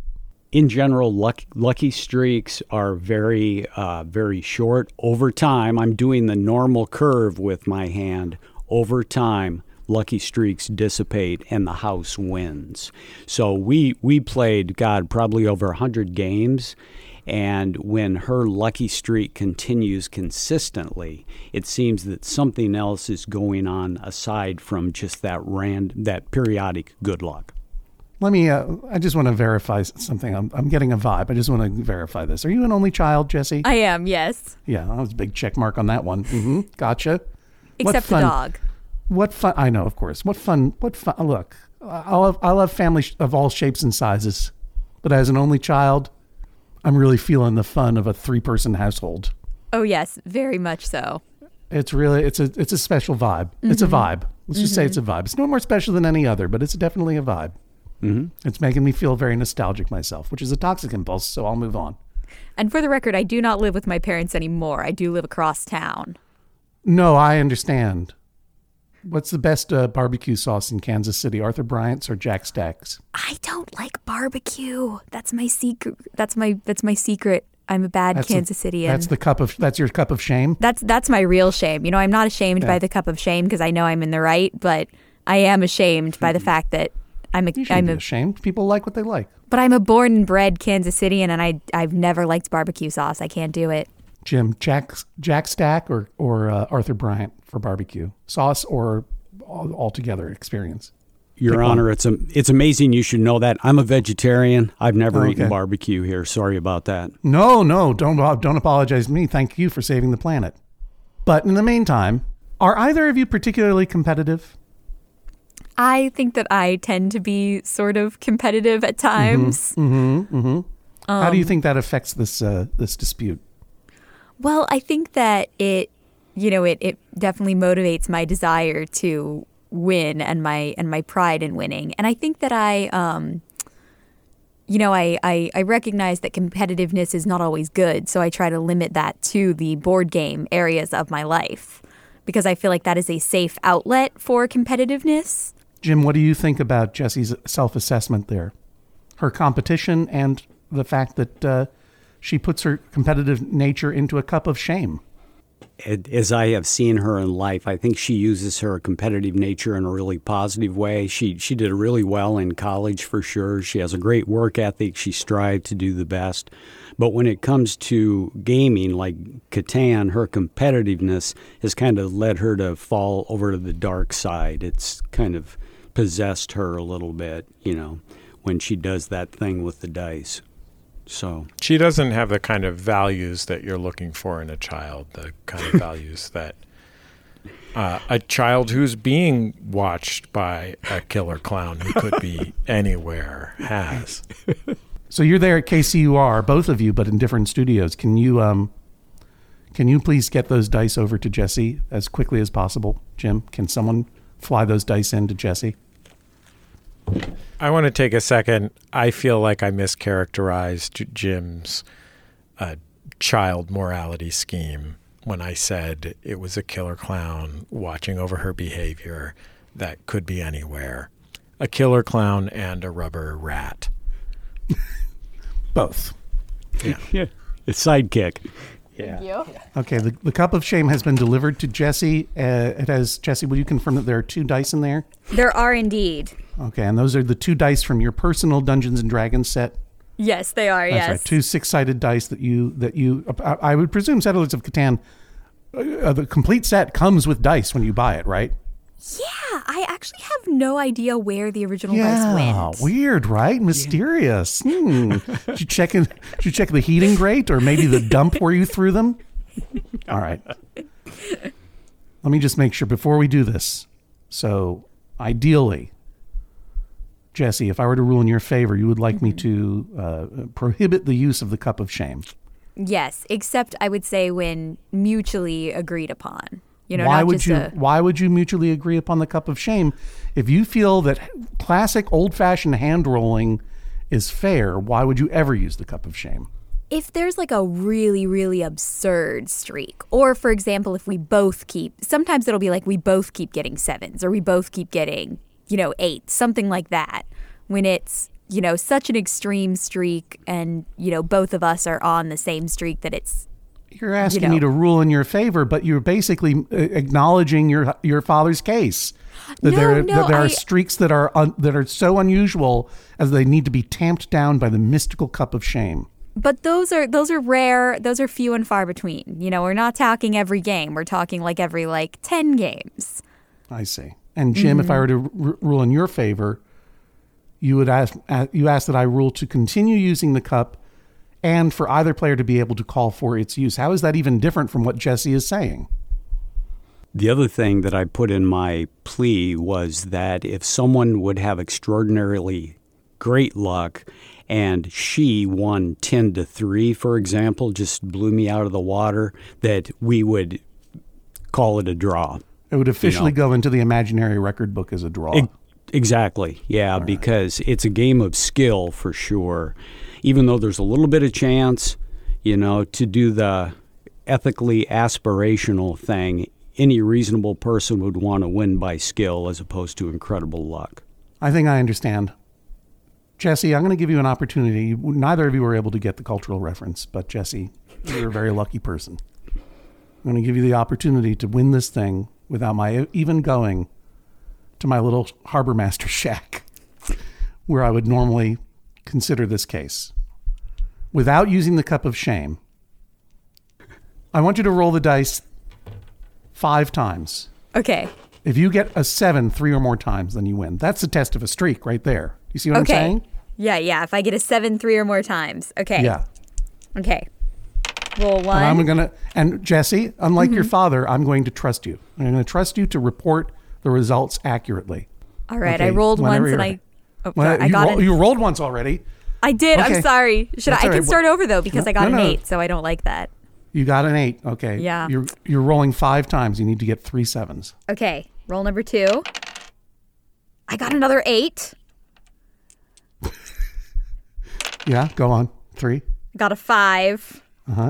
In general, luck, lucky streaks are very, uh, very short. Over time, I'm doing the normal curve with my hand. Over time, lucky streaks dissipate and the house wins. So we we played, God, probably over one hundred games. And when her lucky streak continues consistently, it seems that something else is going on aside from just that rand, that periodic good luck. Let me, uh, I just want to verify something. I'm, I'm getting a vibe. I just want to verify this. Are you an only child, Jesse? I am, yes. Yeah, that was a big check mark on that one. Mm-hmm. Gotcha. Except the dog. What fun, I know, of course. What fun, what fun, look, I love, I love family of all shapes and sizes, but as an only child, I'm really feeling the fun of a three-person household. Oh, yes, very much so. It's really, it's a, it's a special vibe. Mm-hmm. It's a vibe. Let's just mm-hmm. say it's a vibe. It's no more special than any other, but it's definitely a vibe. Mm-hmm. It's making me feel very nostalgic myself, which is a toxic impulse, so I'll move on. And for the record, I do not live with my parents anymore. I do live across town. No, I understand. What's the best uh, barbecue sauce in Kansas City, Arthur Bryant's or Jack Stack's? I don't like barbecue. That's my secret. That's my that's my secret. I'm a bad that's Kansas a, Cityan. That's the cup of that's your cup of shame? That's that's my real shame. You know, I'm not ashamed yeah. by the cup of shame because I know I'm in the right, but I am ashamed by the fact that I'm a you I'm be a, ashamed. People like what they like. But I'm a born and bred Kansas Cityan, and I I've never liked barbecue sauce. I can't do it. Jim, Jack Jack Stack or or uh, Arthur Bryant for barbecue sauce or all, altogether experience? Your Pick Honor, one. it's a, it's amazing you should know that. I'm a vegetarian. I've never okay. eaten barbecue here. Sorry about that. No, no, don't don't apologize to me. Thank you for saving the planet. But in the meantime, are either of you particularly competitive? I think that I tend to be sort of competitive at times. Mm-hmm, mm-hmm, mm-hmm. Um, How do you think that affects this uh, this dispute? Well, I think that it, you know, it, it definitely motivates my desire to win and my and my pride in winning. And I think that I, um, you know, I, I, I recognize that competitiveness is not always good. So I try to limit that to the board game areas of my life because I feel like that is a safe outlet for competitiveness. Jim, what do you think about Jesse's self-assessment there? Her competition and the fact that uh, she puts her competitive nature into a cup of shame. As I have seen her in life, I think she uses her competitive nature in a really positive way. She she did really well in college for sure. She has a great work ethic. She strived to do the best. But when it comes to gaming like Catan, her competitiveness has kind of led her to fall over to the dark side. It's kind of possessed her a little bit, you know, when she does that thing with the dice. So she doesn't have the kind of values that you're looking for in a child, the kind of values that uh, a child who's being watched by a killer clown who could be anywhere has. So you're there at K C U R, both of you, but in different studios. Can you um, can you please get those dice over to Jesse as quickly as possible? Jim, can someone fly those dice in to Jesse? I want to take a second. I feel like I mischaracterized Jim's uh, child morality scheme when I said it was a killer clown watching over her behavior that could be anywhere. A killer clown and a rubber rat. Both. Yeah. yeah, a sidekick. Thank you. Okay, the, the cup of shame has been delivered to Jesse. Uh, it has, Jesse, will you confirm that there are two dice in there? There are indeed. Okay, and those are the two dice from your personal Dungeons and Dragons set? Yes, they are, That's yes. right, two six-sided dice that you, that you I, I would presume Settlers of Catan, uh, the complete set comes with dice when you buy it, right? Yeah, I actually have no idea where the original Yeah, dice went. weird, right? Mysterious. Hmm. Did you check in, did you check the heating grate or maybe the dump where you threw them? All right. Let me just make sure before we do this. So, ideally, Jesse, if I were to rule in your favor, you would like me to uh, prohibit the use of the cup of shame. Yes, except I would say when mutually agreed upon. You know, why not would just you a, why would you mutually agree upon the cup of shame if you feel that classic old-fashioned hand rolling is fair? Why would you ever use the cup of shame? if there's like a really, really absurd streak, or for example, if we both keep, sometimes it'll be like we both keep getting sevens or we both keep getting, you know, eights, something like that. When it's, you know, such an extreme streak and, you know, both of us are on the same streak that it's, You're asking you know. me to rule in your favor, but you're basically uh, acknowledging your your father's case. That No, there, no, that there I- are streaks that are un, that are so unusual as they need to be tamped down by the mystical cup of shame. but those are those are rare. Those are few and far between. You know, we're not talking every game. We're talking like every like ten games. I see. And Jim, if I were to r- rule in your favor, you would ask uh, you ask that I rule to continue using the cup, and for either player to be able to call for its use. How is that even different from what Jesse is saying? The other thing that I put in my plea was that if someone would have extraordinarily great luck and she won ten to three, for example, just blew me out of the water, that we would call it a draw. It would officially You know. go into the imaginary record book as a draw. E- Exactly, yeah, because it's a game of skill for sure. Even though there's a little bit of chance, you know, to do the ethically aspirational thing, any reasonable person would want to win by skill as opposed to incredible luck. I think I understand. Jesse, I'm going to give you an opportunity. Neither of you were able to get the cultural reference, but Jesse, you're a very lucky person. I'm going to give you the opportunity to win this thing without my even going to my little harbor master shack where I would normally consider this case. Without using the cup of shame, I want you to roll the dice five times. Okay. If you get a seven three or more times, then you win. That's the test of a streak right there. You see what Okay. I'm saying? Yeah, yeah. If I get a seven three or more times. Okay. Yeah. Okay. Roll one. And I'm gonna and Jesse, unlike your father, I'm going to trust you. I'm going to trust you to report the results accurately. All right. Okay, I rolled whenever once and you're I. Oh, Well, sorry, I you, got roll- it. you rolled once already. I did. Okay. I'm sorry. Should That's I? I all can right. start over though because No, I got no, an no. eight, so I don't like that. You got an eight. Okay. Yeah. You're you're rolling five times. You need to get three sevens. Okay. Roll number two. I got another eight. Yeah. Go on. Three. Got a five. Uh huh.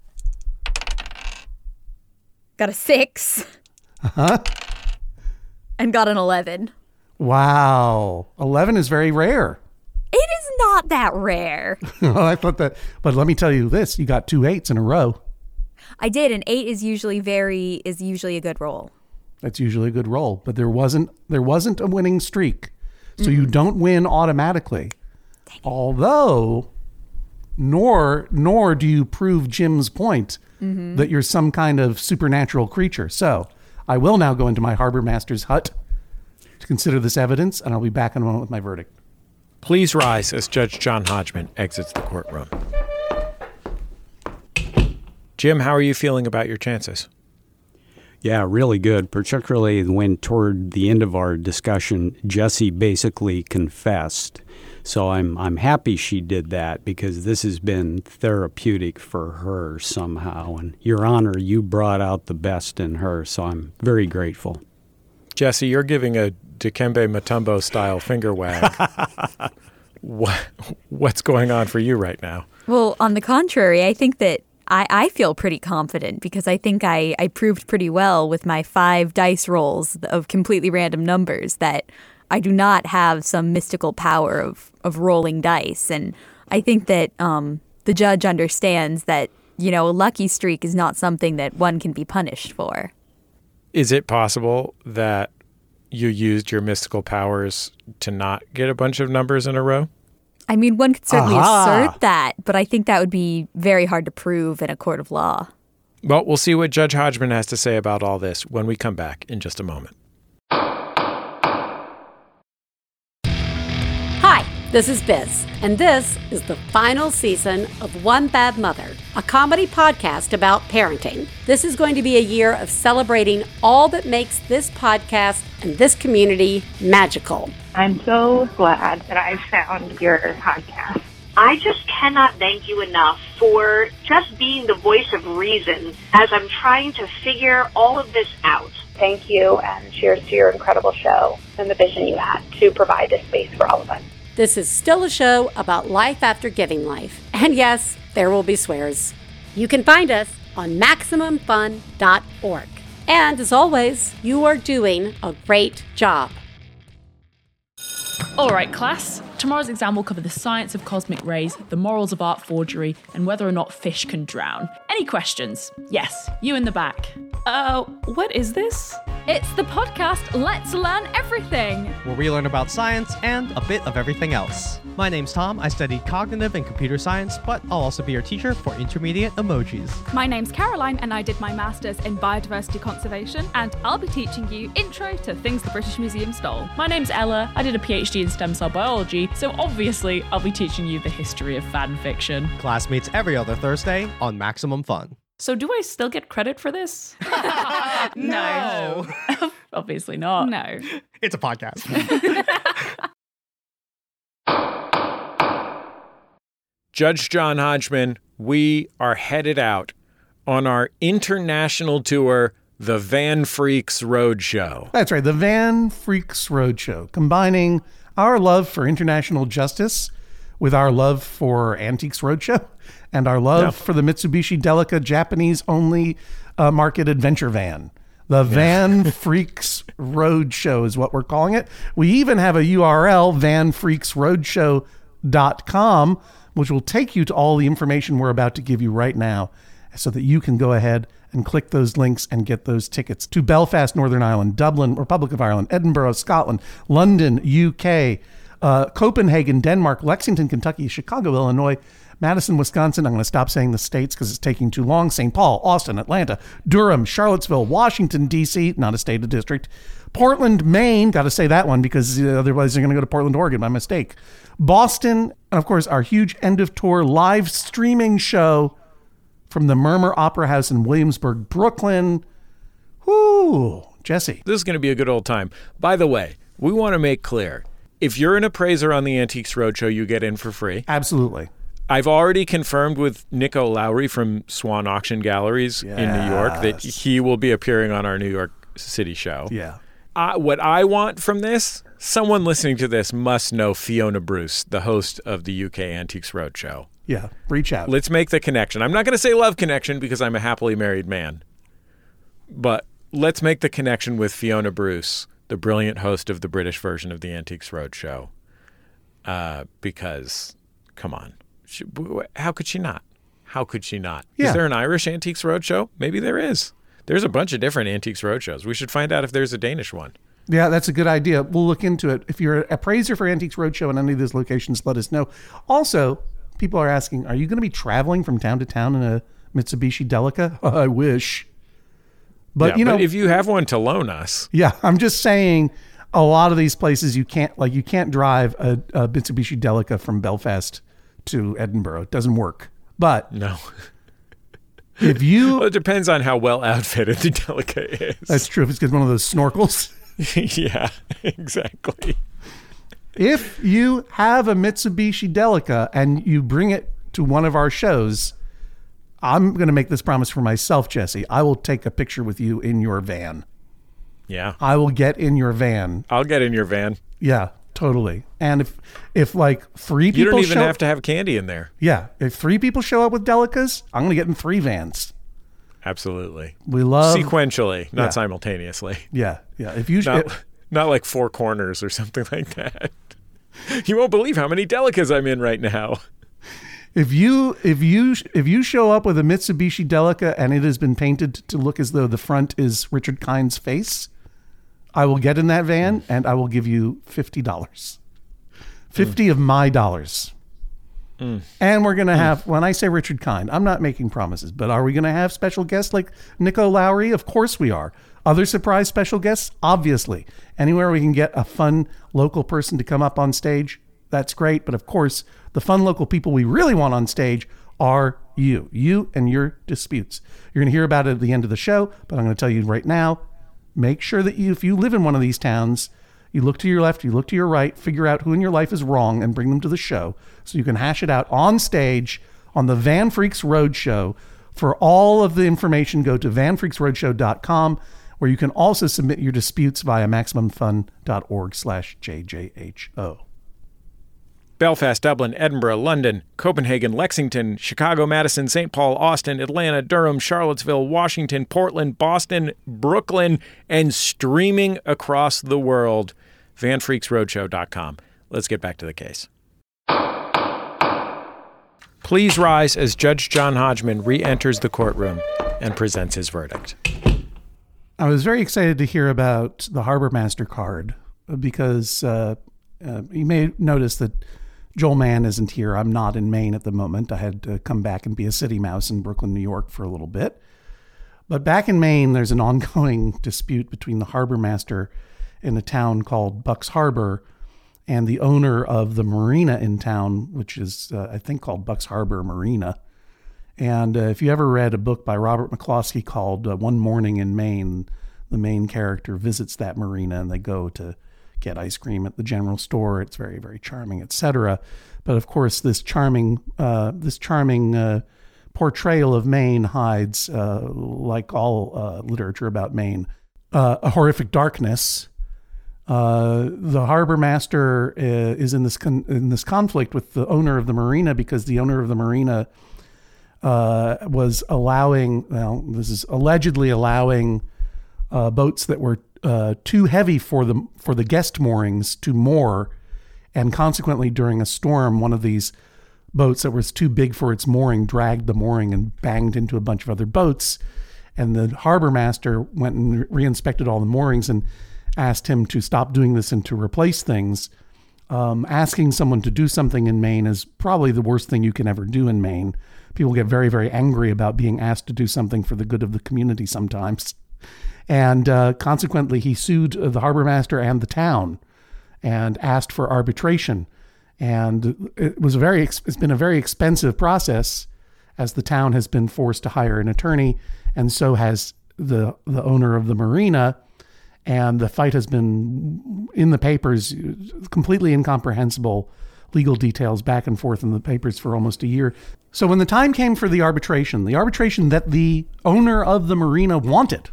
Got a six. Uh huh. And got an eleven. Wow. Eleven is very rare. It is not that rare. Well, I thought that, but let me tell you this: you got two eights in a row. I did. An eight is usually very is usually a good roll. That's usually a good roll, but there wasn't there wasn't a winning streak, so you don't win automatically. Although, nor nor do you prove Jim's point that you're some kind of supernatural creature. So, I will now go into my harbor master's hut to consider this evidence, and I'll be back in a moment with my verdict. Please rise as Judge John Hodgman exits the courtroom. Jim, how are you feeling about your chances? Yeah, really good, particularly when toward the end of our discussion, Jessie basically confessed. So I'm I'm happy she did that because this has been therapeutic for her somehow. And Your Honor, you brought out the best in her, so I'm very grateful. Jessie, you're giving a Dikembe Mutombo-style finger wag. what, what's going on for you right now? Well, on the contrary, I think that I, I feel pretty confident because I think I, I proved pretty well with my five dice rolls of completely random numbers that I do not have some mystical power of, of rolling dice. And I think that um, the judge understands that, you know, a lucky streak is not something that one can be punished for. Is it possible that you used your mystical powers to not get a bunch of numbers in a row? I mean, one could certainly Aha. assert that, but I think that would be very hard to prove in a court of law. Well, we'll see what Judge Hodgman has to say about all this when we come back in just a moment. Hi, this is Biz, and this is the final season of One Bad Mother, a comedy podcast about parenting. This is going to be a year of celebrating all that makes this podcast and this community magical. I'm so glad that I found your podcast. I just cannot thank you enough for just being the voice of reason as I'm trying to figure all of this out. Thank you, and cheers to your incredible show and the vision you had to provide this space for all of us. This is still a show about life after giving life. And yes, there will be swears. You can find us on maximum fun dot org. And as always, you are doing a great job. All right, class. Tomorrow's exam will cover the science of cosmic rays, the morals of art forgery, and whether or not fish can drown. Any questions? Yes, you in the back. Uh, what is this? It's the podcast Let's Learn Everything, where we learn about science and a bit of everything else. My name's Tom. I studied cognitive and computer science, but I'll also be your teacher for intermediate emojis. My name's Caroline, and I did my master's in biodiversity conservation, and I'll be teaching you intro to things the British Museum stole. My name's Ella. I did a PhD in stem cell biology, so obviously I'll be teaching you the history of fan fiction. Class meets every other Thursday on Maximum Fun. So do I still get credit for this? No. Obviously not. No. It's a podcast. Judge John Hodgman, we are headed out on our international tour, the Van Freaks Roadshow. That's right, the Van Freaks Roadshow, combining our love for international justice with our love for Antiques Roadshow and our love Yep. for the Mitsubishi Delica Japanese-only uh, market adventure van. The Van Freaks Roadshow is what we're calling it. We even have a U R L, van freaks roadshow dot com, which will take you to all the information we're about to give you right now so that you can go ahead and click those links and get those tickets to Belfast, Northern Ireland, Dublin, Republic of Ireland, Edinburgh, Scotland, London, U K, uh, Copenhagen, Denmark, Lexington, Kentucky, Chicago, Illinois, Madison, Wisconsin. I'm going to stop saying the states because it's taking too long. Saint Paul, Austin, Atlanta, Durham, Charlottesville, Washington, D C, not a state, a district. Portland, Maine. Got to say that one because uh, otherwise they're going to go to Portland, Oregon by mistake. Boston, and of course, our huge end of tour live streaming show from the Murmur Opera House in Williamsburg, Brooklyn. Whoo, Jesse. This is going to be a good old time. By the way, we want to make clear, if you're an appraiser on the Antiques Roadshow, you get in for free. Absolutely. I've already confirmed with Nico Lowry from Swan Auction Galleries yes. in New York that he will be appearing on our New York City show. Yeah. Uh, what I want from this, someone listening to this must know Fiona Bruce, the host of the U K Antiques Roadshow. Yeah, reach out. Let's make the connection. I'm not going to say love connection because I'm a happily married man. But let's make the connection with Fiona Bruce, the brilliant host of the British version of the Antiques Roadshow. Uh, because, come on. She, how could she not? How could she not? Yeah. Is there an Irish Antiques Roadshow? Maybe there is. There's a bunch of different Antiques Roadshows. We should find out if there's a Danish one. Yeah, that's a good idea. We'll look into it. If you're an appraiser for Antiques Roadshow in any of those locations, let us know. Also, people are asking, are you going to be traveling from town to town in a Mitsubishi Delica? I wish. But, yeah, you know, but if you have one to loan us. Yeah, I'm just saying, a lot of these places you can't like you can't drive a, a Mitsubishi Delica from Belfast to Edinburgh. It doesn't work. But no. If you, well, it depends on how well outfitted the Delica is. That's true. If it's got one of those snorkels. Yeah, exactly. If you have a Mitsubishi Delica and you bring it to one of our shows, I'm going to make this promise for myself, Jesse. I will take a picture with you in your van. Yeah. I will get in your van. I'll get in your van. Yeah, totally. And if, if like three people You don't even show, have to have candy in there. Yeah. If three people show up with Delicas, I'm going to get in three vans. Absolutely. We love... Sequentially, not Yeah. simultaneously. Yeah. Yeah. If you... Not, it, not like four corners or something like that. You won't believe how many Delicas I'm in right now. If you if you if you show up with a Mitsubishi Delica and it has been painted to look as though the front is Richard Kind's face, I will get in that van and I will give you fifty dollars. Fifty mm. of my dollars. Mm. And we're gonna have, when I say Richard Kind, I'm not making promises, but are we gonna have special guests like Nico Lowry? Of course we are. Other surprise special guests? Obviously. Anywhere we can get a fun local person to come up on stage, that's great. But of course, the fun local people we really want on stage are you. You and your disputes. You're going to hear about it at the end of the show, but I'm going to tell you right now, make sure that you, if you live in one of these towns, you look to your left, you look to your right, figure out who in your life is wrong and bring them to the show so you can hash it out on stage on the Van Freaks Roadshow. For all of the information, go to van freaks roadshow dot com, where you can also submit your disputes via maximum fun dot org slash J J H O. Belfast, Dublin, Edinburgh, London, Copenhagen, Lexington, Chicago, Madison, Saint Paul, Austin, Atlanta, Durham, Charlottesville, Washington, Portland, Boston, Brooklyn, and streaming across the world. van freaks roadshow dot com. Let's get back to the case. Please rise as Judge John Hodgman re-enters the courtroom and presents his verdict. I was very excited to hear about the Harbor Master card because uh, uh, you may notice that Joel Mann isn't here. I'm not in Maine at the moment. I had to come back and be a city mouse in Brooklyn, New York for a little bit. But back in Maine, there's an ongoing dispute between the harbor master in a town called Bucks Harbor and the owner of the marina in town, which is, uh, I think, called Bucks Harbor Marina. And uh, if you ever read a book by Robert McCloskey called uh, One Morning in Maine, the main character visits that marina and they go to get ice cream at the general store. It's very, very charming, et cetera. But of course, this charming, uh, this charming uh, portrayal of Maine hides, uh, like all uh, literature about Maine, uh, a horrific darkness. Uh, the harbor master uh, is in this con- in this conflict with the owner of the marina because the owner of the marina uh, was allowing, well, this is allegedly allowing uh, boats that were Uh, too heavy for the for the guest moorings to moor, and consequently during a storm, one of these boats that was too big for its mooring dragged the mooring and banged into a bunch of other boats. And the harbor master went and re-inspected all the moorings and asked him to stop doing this and to replace things. Um, asking someone to do something in Maine is probably the worst thing you can ever do in Maine. People get very, very angry about being asked to do something for the good of the community sometimes. And uh, consequently, he sued the harbor master and the town and asked for arbitration. And it was a very, it's been a very expensive process as the town has been forced to hire an attorney, and so has the the owner of the marina. And the fight has been in the papers, completely incomprehensible legal details back and forth in the papers for almost a year. So when the time came for the arbitration, the arbitration that the owner of the marina wanted,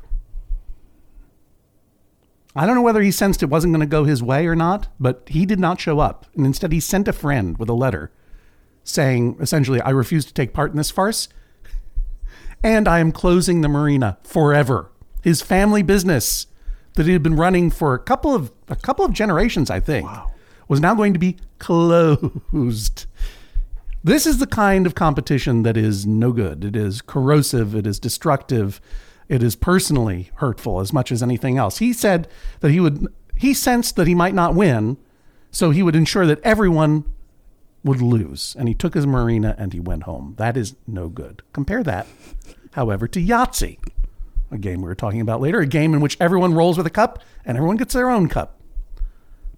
I don't know whether he sensed it wasn't going to go his way or not, but he did not show up. And instead, he sent a friend with a letter saying, essentially, I refuse to take part in this farce, and I am closing the marina forever. His family business that he had been running for a couple of a couple of generations, I think, wow. was now going to be closed. This is the kind of competition that is no good. It is corrosive. It is destructive. It is personally hurtful as much as anything else. He said that he would, he sensed that he might not win, so he would ensure that everyone would lose. And he took his marina and he went home. That is no good. Compare that, however, to Yahtzee, a game we were talking about later, a game in which everyone rolls with a cup and everyone gets their own cup.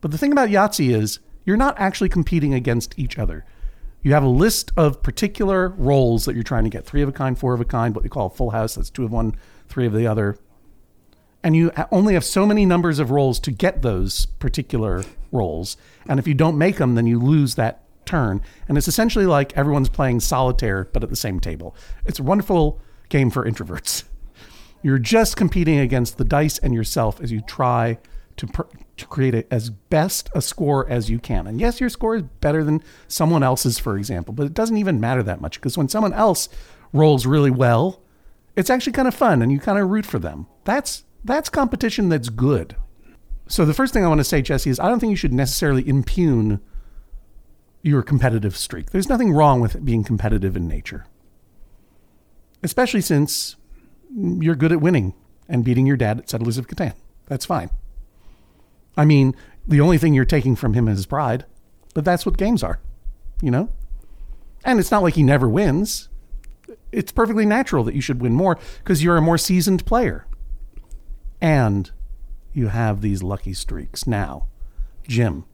But the thing about Yahtzee is you're not actually competing against each other. You have a list of particular rolls that you're trying to get. Three of a kind, four of a kind, what we call a full house. That's two of one, three of the other. And you only have so many numbers of rolls to get those particular rolls. And if you don't make them, then you lose that turn. And it's essentially like everyone's playing solitaire, but at the same table. It's a wonderful game for introverts. You're just competing against the dice and yourself as you try to per- to create a, as best a score as you can. And yes, your score is better than someone else's, for example, but it doesn't even matter that much because when someone else rolls really well, it's actually kind of fun and you kind of root for them. That's that's competition that's good. So the first thing I want to say, Jesse, is I don't think you should necessarily impugn your competitive streak. There's nothing wrong with it being competitive in nature, especially since you're good at winning and beating your dad at Settlers of Catan. That's fine. I mean, the only thing you're taking from him is his pride, but that's what games are, you know? And it's not like he never wins. It's perfectly natural that you should win more because you're a more seasoned player. And you have these lucky streaks. Now, Jim,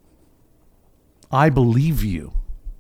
I believe you.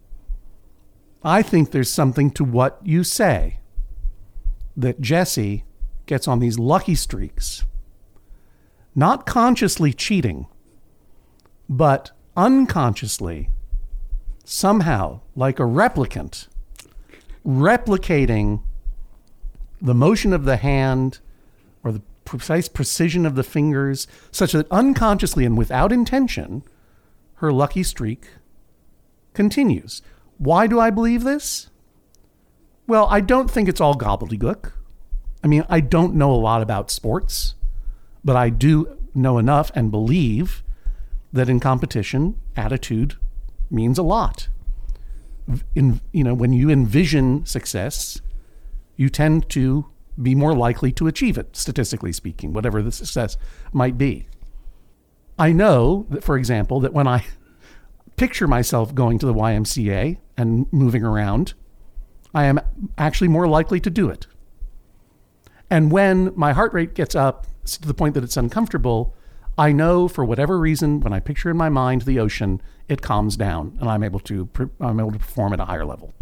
I think there's something to what you say, that Jesse gets on these lucky streaks, not consciously cheating, but unconsciously, somehow, like a replicant, replicating the motion of the hand or the precise precision of the fingers, such that unconsciously and without intention, her lucky streak continues. Why do I believe this? Well, I don't think it's all gobbledygook. I mean, I don't know a lot about sports, but I do know enough and believe that in competition, attitude means a lot. In, you know, when you envision success, you tend to be more likely to achieve it, statistically speaking, whatever the success might be. I know that, for example, that when I picture myself going to the Y M C A and moving around, I am actually more likely to do it. And when my heart rate gets up to the point that it's uncomfortable, I know for whatever reason, when I picture in my mind the ocean, it calms down and I'm able to I'm able to perform at a higher level.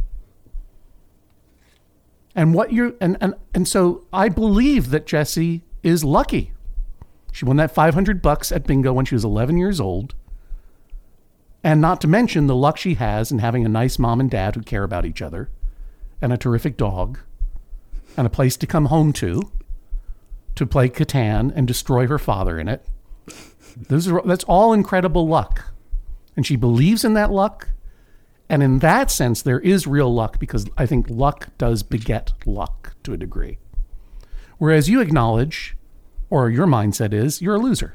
And what you're and and and so I believe that Jessie is lucky. She won that five hundred bucks at bingo when she was eleven years old. And not to mention the luck she has in having a nice mom and dad who care about each other, and a terrific dog, and a place to come home to, to play Catan and destroy her father in it. Those are, that's all incredible luck. And she believes in that luck. And in that sense, there is real luck because I think luck does beget luck to a degree. Whereas you acknowledge, or your mindset is, you're a loser.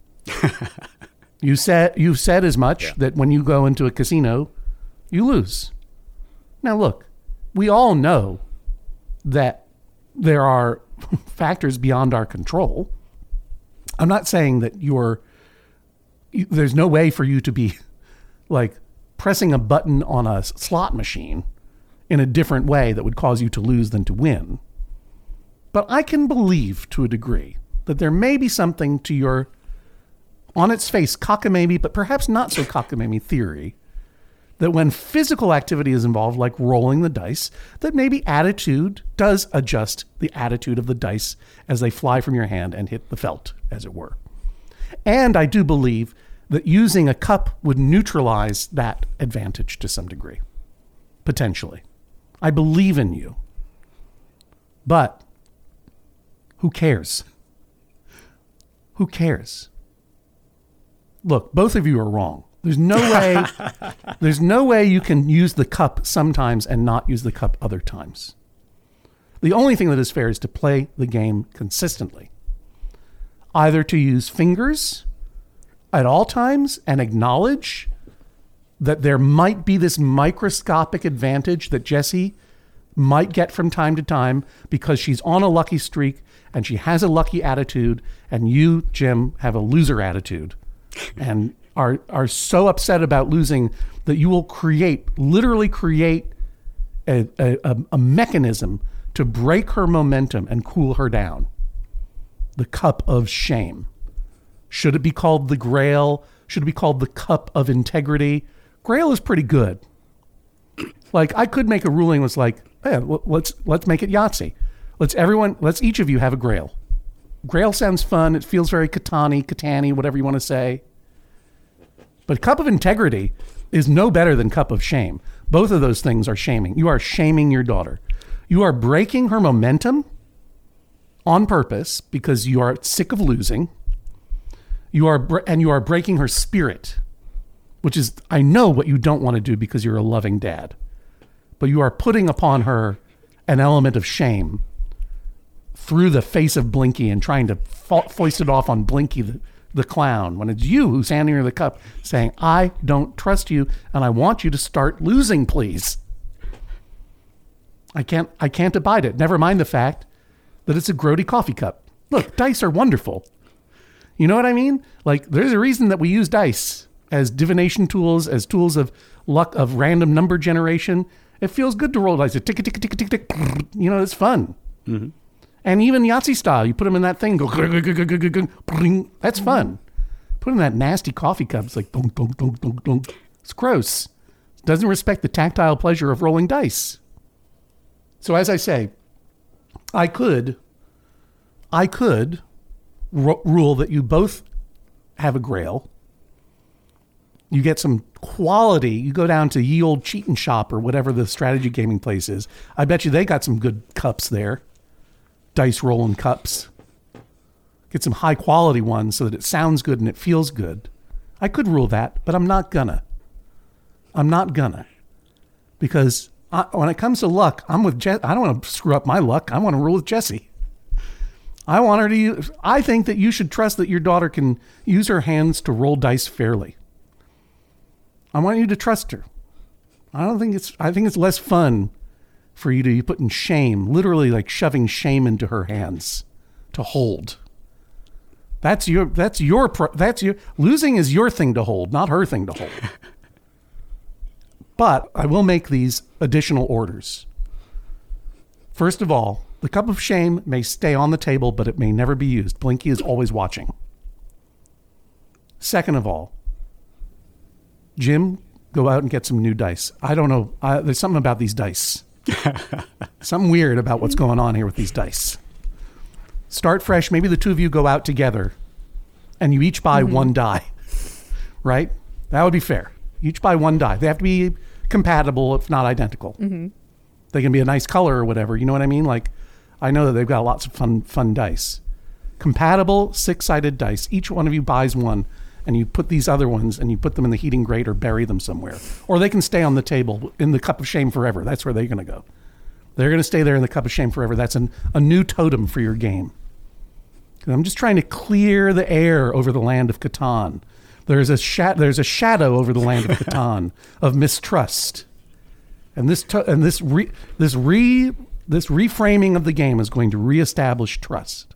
you said, you've said as much yeah. that when you go into a casino, you lose. Now look, we all know that there are factors beyond our control. I'm not saying that you're, you, there's no way for you to be like pressing a button on a slot machine in a different way that would cause you to lose than to win. But I can believe to a degree that there may be something to your, on its face, cockamamie, but perhaps not so cockamamie theory, that when physical activity is involved, like rolling the dice, that maybe attitude does adjust the attitude of the dice as they fly from your hand and hit the felt, as it were. And I do believe that using a cup would neutralize that advantage to some degree, potentially. I believe in you. But who cares? Who cares? Look, both of you are wrong. There's no way there's no way you can use the cup sometimes and not use the cup other times. The only thing that is fair is to play the game consistently. Either to use fingers at all times and acknowledge that there might be this microscopic advantage that Jessie might get from time to time because she's on a lucky streak and she has a lucky attitude, and you, Jim, have a loser attitude and are are so upset about losing that you will create, literally create a, a, a mechanism to break her momentum and cool her down. The cup of shame. Should it be called the Grail? should be called the Cup of Integrity. Grail is pretty good. Like, I could make a ruling was like, hey, let's let's make it Yahtzee. Let's everyone, let's each of you have a Grail. Grail sounds fun. It feels very Catan-y, Catan-y, whatever you want to say. But Cup of Integrity is no better than Cup of Shame. Both of those things are shaming. You are shaming your daughter. You are breaking her momentum on purpose because you are sick of losing. You are, and you are breaking her spirit, which is, I know what you don't want to do because you're a loving dad, but you are putting upon her an element of shame through the face of Blinky and trying to fo- foist it off on Blinky the, the clown, when it's you who's handing her the cup saying, I don't trust you and I want you to start losing, please. I can't, I can't abide it. Never mind the fact that it's a grody coffee cup. Look, dice are wonderful. You know what I mean? Like, there's a reason that we use dice as divination tools, as tools of luck, of random number generation. It feels good to roll dice. Tick, tick, tick, tick, tick, tick. You know, it's fun. Mm-hmm. And even Yahtzee style, you put them in that thing, go, that's fun. Put in that nasty coffee cup, it's like, dunk, dunk, dunk, dunk, dunk. It's gross. It doesn't respect the tactile pleasure of rolling dice. So as I say, I could, I could r- rule that you both have a Grail. You get some quality. You go down to Ye Old Cheatin' Shop or whatever the strategy gaming place is. I bet you they got some good cups there. Dice rolling cups. Get some high quality ones so that it sounds good and it feels good. I could rule that, but I'm not gonna. I'm not gonna. Because I, when it comes to luck, I'm with Jess. I don't want to screw up my luck. I want to rule with Jessie. I want her to use, I think that you should trust that your daughter can use her hands to roll dice fairly. I want you to trust her. I don't think it's, I think it's less fun for you to be put in shame, literally like shoving shame into her hands to hold. That's your, that's your, that's your, losing is your thing to hold, not her thing to hold. But I will make these additional orders. First of all, the cup of shame may stay on the table, but it may never be used. Blinky is always watching. Second of all, Jim, go out and get some new dice. I don't know. I, there's something about these dice. Something weird about what's going on here with these dice. Start fresh. Maybe the two of you go out together and you each buy mm-hmm. one die, right? That would be fair. You each buy one die. They have to be compatible, if not identical. Mm-hmm. They can be a nice color or whatever. You know what I mean? Like, I know that they've got lots of fun, fun dice. Compatible six-sided dice. Each one of you buys one, and you put these other ones, and you put them in the heating grate or bury them somewhere. Or they can stay on the table in the cup of shame forever. That's where they're going to go. They're going to stay there in the cup of shame forever. That's an, a new totem for your game. I'm just trying to clear the air over the land of Catan. There's a sha- there's a shadow over the land of Catan of mistrust. And this to- and this re- this re this reframing of the game is going to reestablish trust.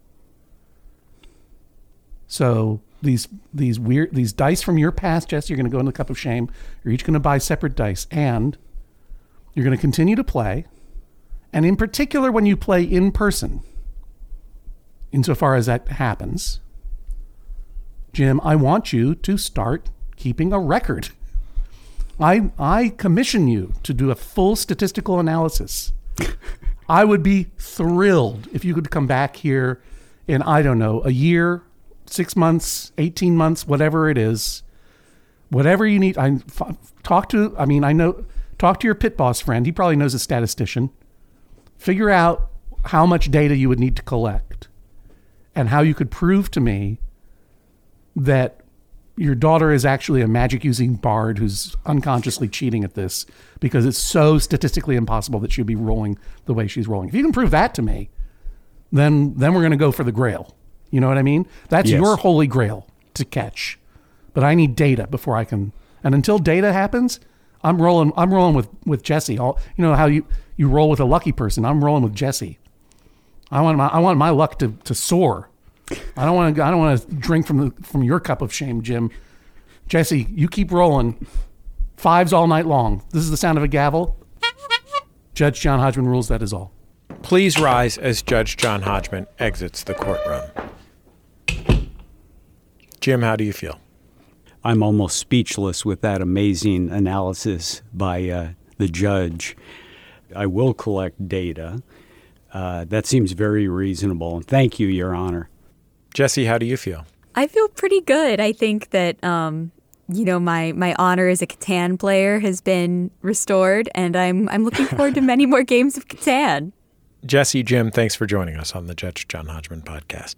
So these these weird these dice from your past, Jess, you're going to go in the cup of shame. You're each going to buy separate dice, and you're going to continue to play. And in particular, when you play in person, insofar as that happens, Jim, I want you to start keeping a record. I I commission you to do a full statistical analysis. I would be thrilled if you could come back here in, I don't know, a year, six months, eighteen months, whatever it is, whatever you need. I f- talk to, I mean, I know, talk to your pit boss friend. He probably knows a statistician. Figure out how much data you would need to collect and how you could prove to me that your daughter is actually a magic-using bard who's unconsciously cheating at this because it's so statistically impossible that she'd be rolling the way she's rolling. If you can prove that to me, then then we're going to go for the grail. You know what I mean? That's yes. your holy grail to catch. But I need data before I can. And until data happens, I'm rolling. I'm rolling with with Jessie. All you know how you, you roll with a lucky person. I'm rolling with Jessie. I want my I want my luck to, to soar. I don't want to. I don't want to drink from the from your cup of shame, Jim. Jessie, you keep rolling. Fives all night long. This is the sound of a gavel. Judge John Hodgman rules. That is all. Please rise as Judge John Hodgman exits the courtroom. Jim, how do you feel? I'm almost speechless with that amazing analysis by uh, the judge. I will collect data. Uh, that seems very reasonable. Thank you, Your Honor. Jesse, how do you feel? I feel pretty good. I think that, um, you know, my, my honor as a Catan player has been restored, and I'm I'm looking forward to many more games of Catan. Jesse, Jim, thanks for joining us on the Judge John Hodgman podcast.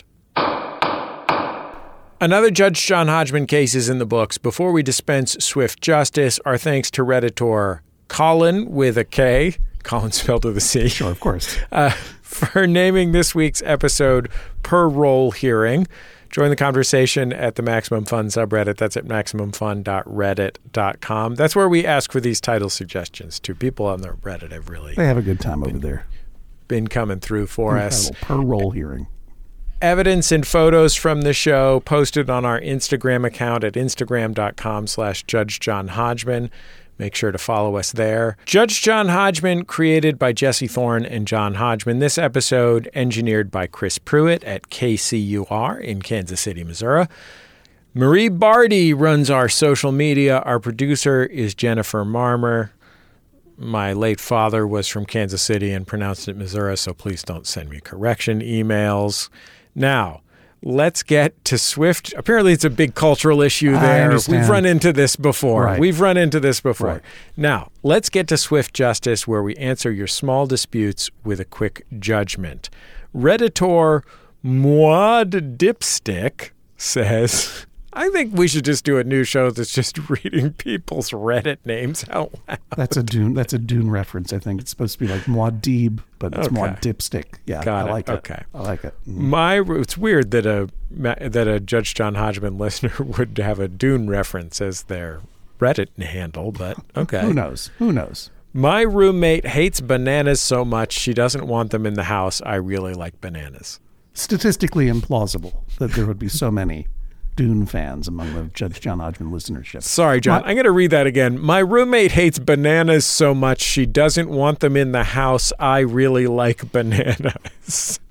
Another Judge John Hodgman case is in the books. Before we dispense swift justice, our thanks to Redditor Colin with a K, Colin spelled with a C. Sure, of course. Uh, for naming this week's episode Per Roll Hearing. Join the conversation at the Maximum Fun subreddit. That's at maximum fun dot reddit dot com. That's where we ask for these title suggestions too. People on the Reddit have really... They have a good time been, over there. Been coming through for Incredible. us. Per roll hearing. Evidence and photos from the show posted on our Instagram account at instagram.com slash Judge John Hodgman. Make sure to follow us there. Judge John Hodgman, created by Jesse Thorne and John Hodgman. This episode engineered by Chris Pruitt at K C U R in Kansas City, Missouri. Marie Barty runs our social media. Our producer is Jennifer Marmer. My late father was from Kansas City and pronounced it Missouri, so please don't send me correction emails. Now, let's get to Swift. Apparently, it's a big cultural issue there. We've run into this before. Right. We've run into this before. Right. Now, let's get to Swift Justice, where we answer your small disputes with a quick judgment. Redditor Mwad Dipstick says, I think we should just do a new show that's just reading people's Reddit names out loud. That's a Dune. That's a Dune reference. I think it's supposed to be like Muad'Dib, but it's Okay. Muad Dipstick. Yeah, Got I it. like it. Okay. I like it. Mm. My it's weird that a that a Judge John Hodgman listener would have a Dune reference as their Reddit handle, but okay. Who knows? Who knows? My roommate hates bananas so much she doesn't want them in the house. I really like bananas. Statistically implausible that there would be so many Dune fans among the Judge John Hodgman listenership. Sorry, John. My, I'm going to read that again. My roommate hates bananas so much she doesn't want them in the house. I really like bananas.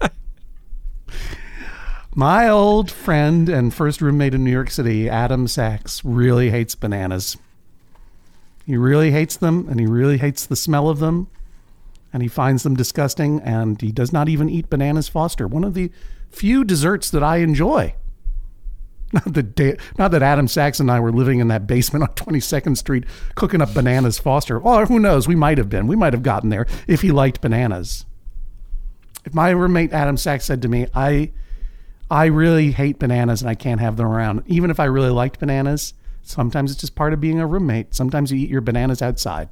My old friend and first roommate in New York City, Adam Sachs, really hates bananas. He really hates them, and he really hates the smell of them, and he finds them disgusting, and he does not even eat bananas Foster, one of the few desserts that I enjoy. Not that, not that Adam Sachs and I were living in that basement on twenty-second Street cooking up bananas Foster. Well, who knows? We might have been. We might have gotten there if he liked bananas. If my roommate Adam Sachs said to me, I I really hate bananas and I can't have them around, even if I really liked bananas, sometimes it's just part of being a roommate. Sometimes you eat your bananas outside.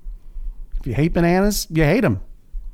If you hate bananas, you hate them.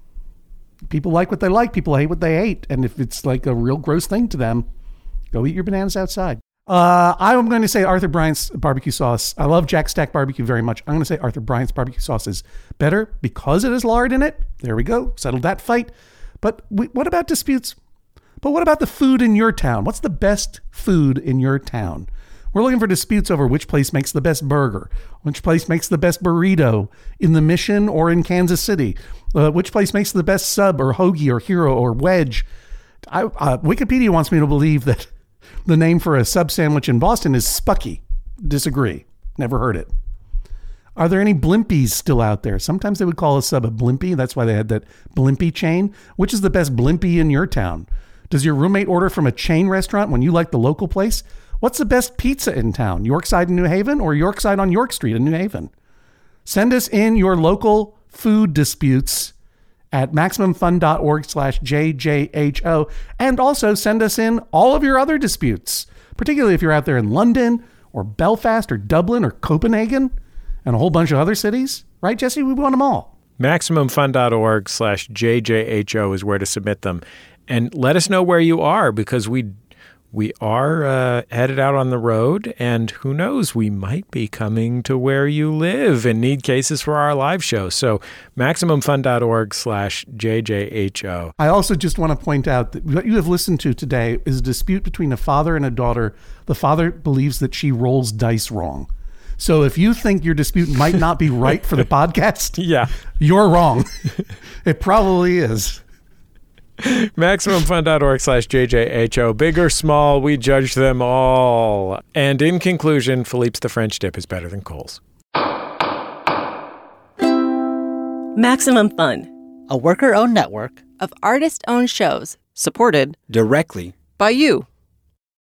People like what they like. People hate what they hate. And if it's like a real gross thing to them, go eat your bananas outside. Uh, I'm going to say Arthur Bryant's barbecue sauce. I love Jack Stack barbecue very much. I'm going to say Arthur Bryant's barbecue sauce is better because it has lard in it. There we go. Settled that fight. But we, what about disputes? But what about the food in your town? What's the best food in your town? We're looking for disputes over which place makes the best burger, which place makes the best burrito in the Mission or in Kansas City, uh, which place makes the best sub or hoagie or hero or wedge. I, uh, Wikipedia wants me to believe that the name for a sub sandwich in Boston is Spucky. Disagree. Never heard it. Are there any Blimpies still out there? Sometimes they would call a sub a Blimpie. That's why they had that Blimpie chain. Which is the best Blimpie in your town? Does your roommate order from a chain restaurant when you like the local place? What's the best pizza in town? Yorkside in New Haven or Yorkside on York Street in New Haven? Send us in your local food disputes at maximumfun.org slash JJHO. And also send us in all of your other disputes, particularly if you're out there in London or Belfast or Dublin or Copenhagen and a whole bunch of other cities. Right, Jesse? We want them all. maximumfun.org slash JJHO is where to submit them. And let us know where you are, because we we are uh, headed out on the road, and who knows, we might be coming to where you live and need cases for our live show. So maximumfun.org slash JJHO. I also just want to point out that what you have listened to today is a dispute between a father and a daughter. The father believes that she rolls dice wrong. So if you think your dispute might not be right for the podcast, yeah, you're wrong. It probably is. MaximumFun.org slash JJHO. Big or small, we judge them all. And in conclusion, Philippe's the French dip is better than Kohl's. Maximum Fun, a worker-owned network of artist-owned shows supported directly by you.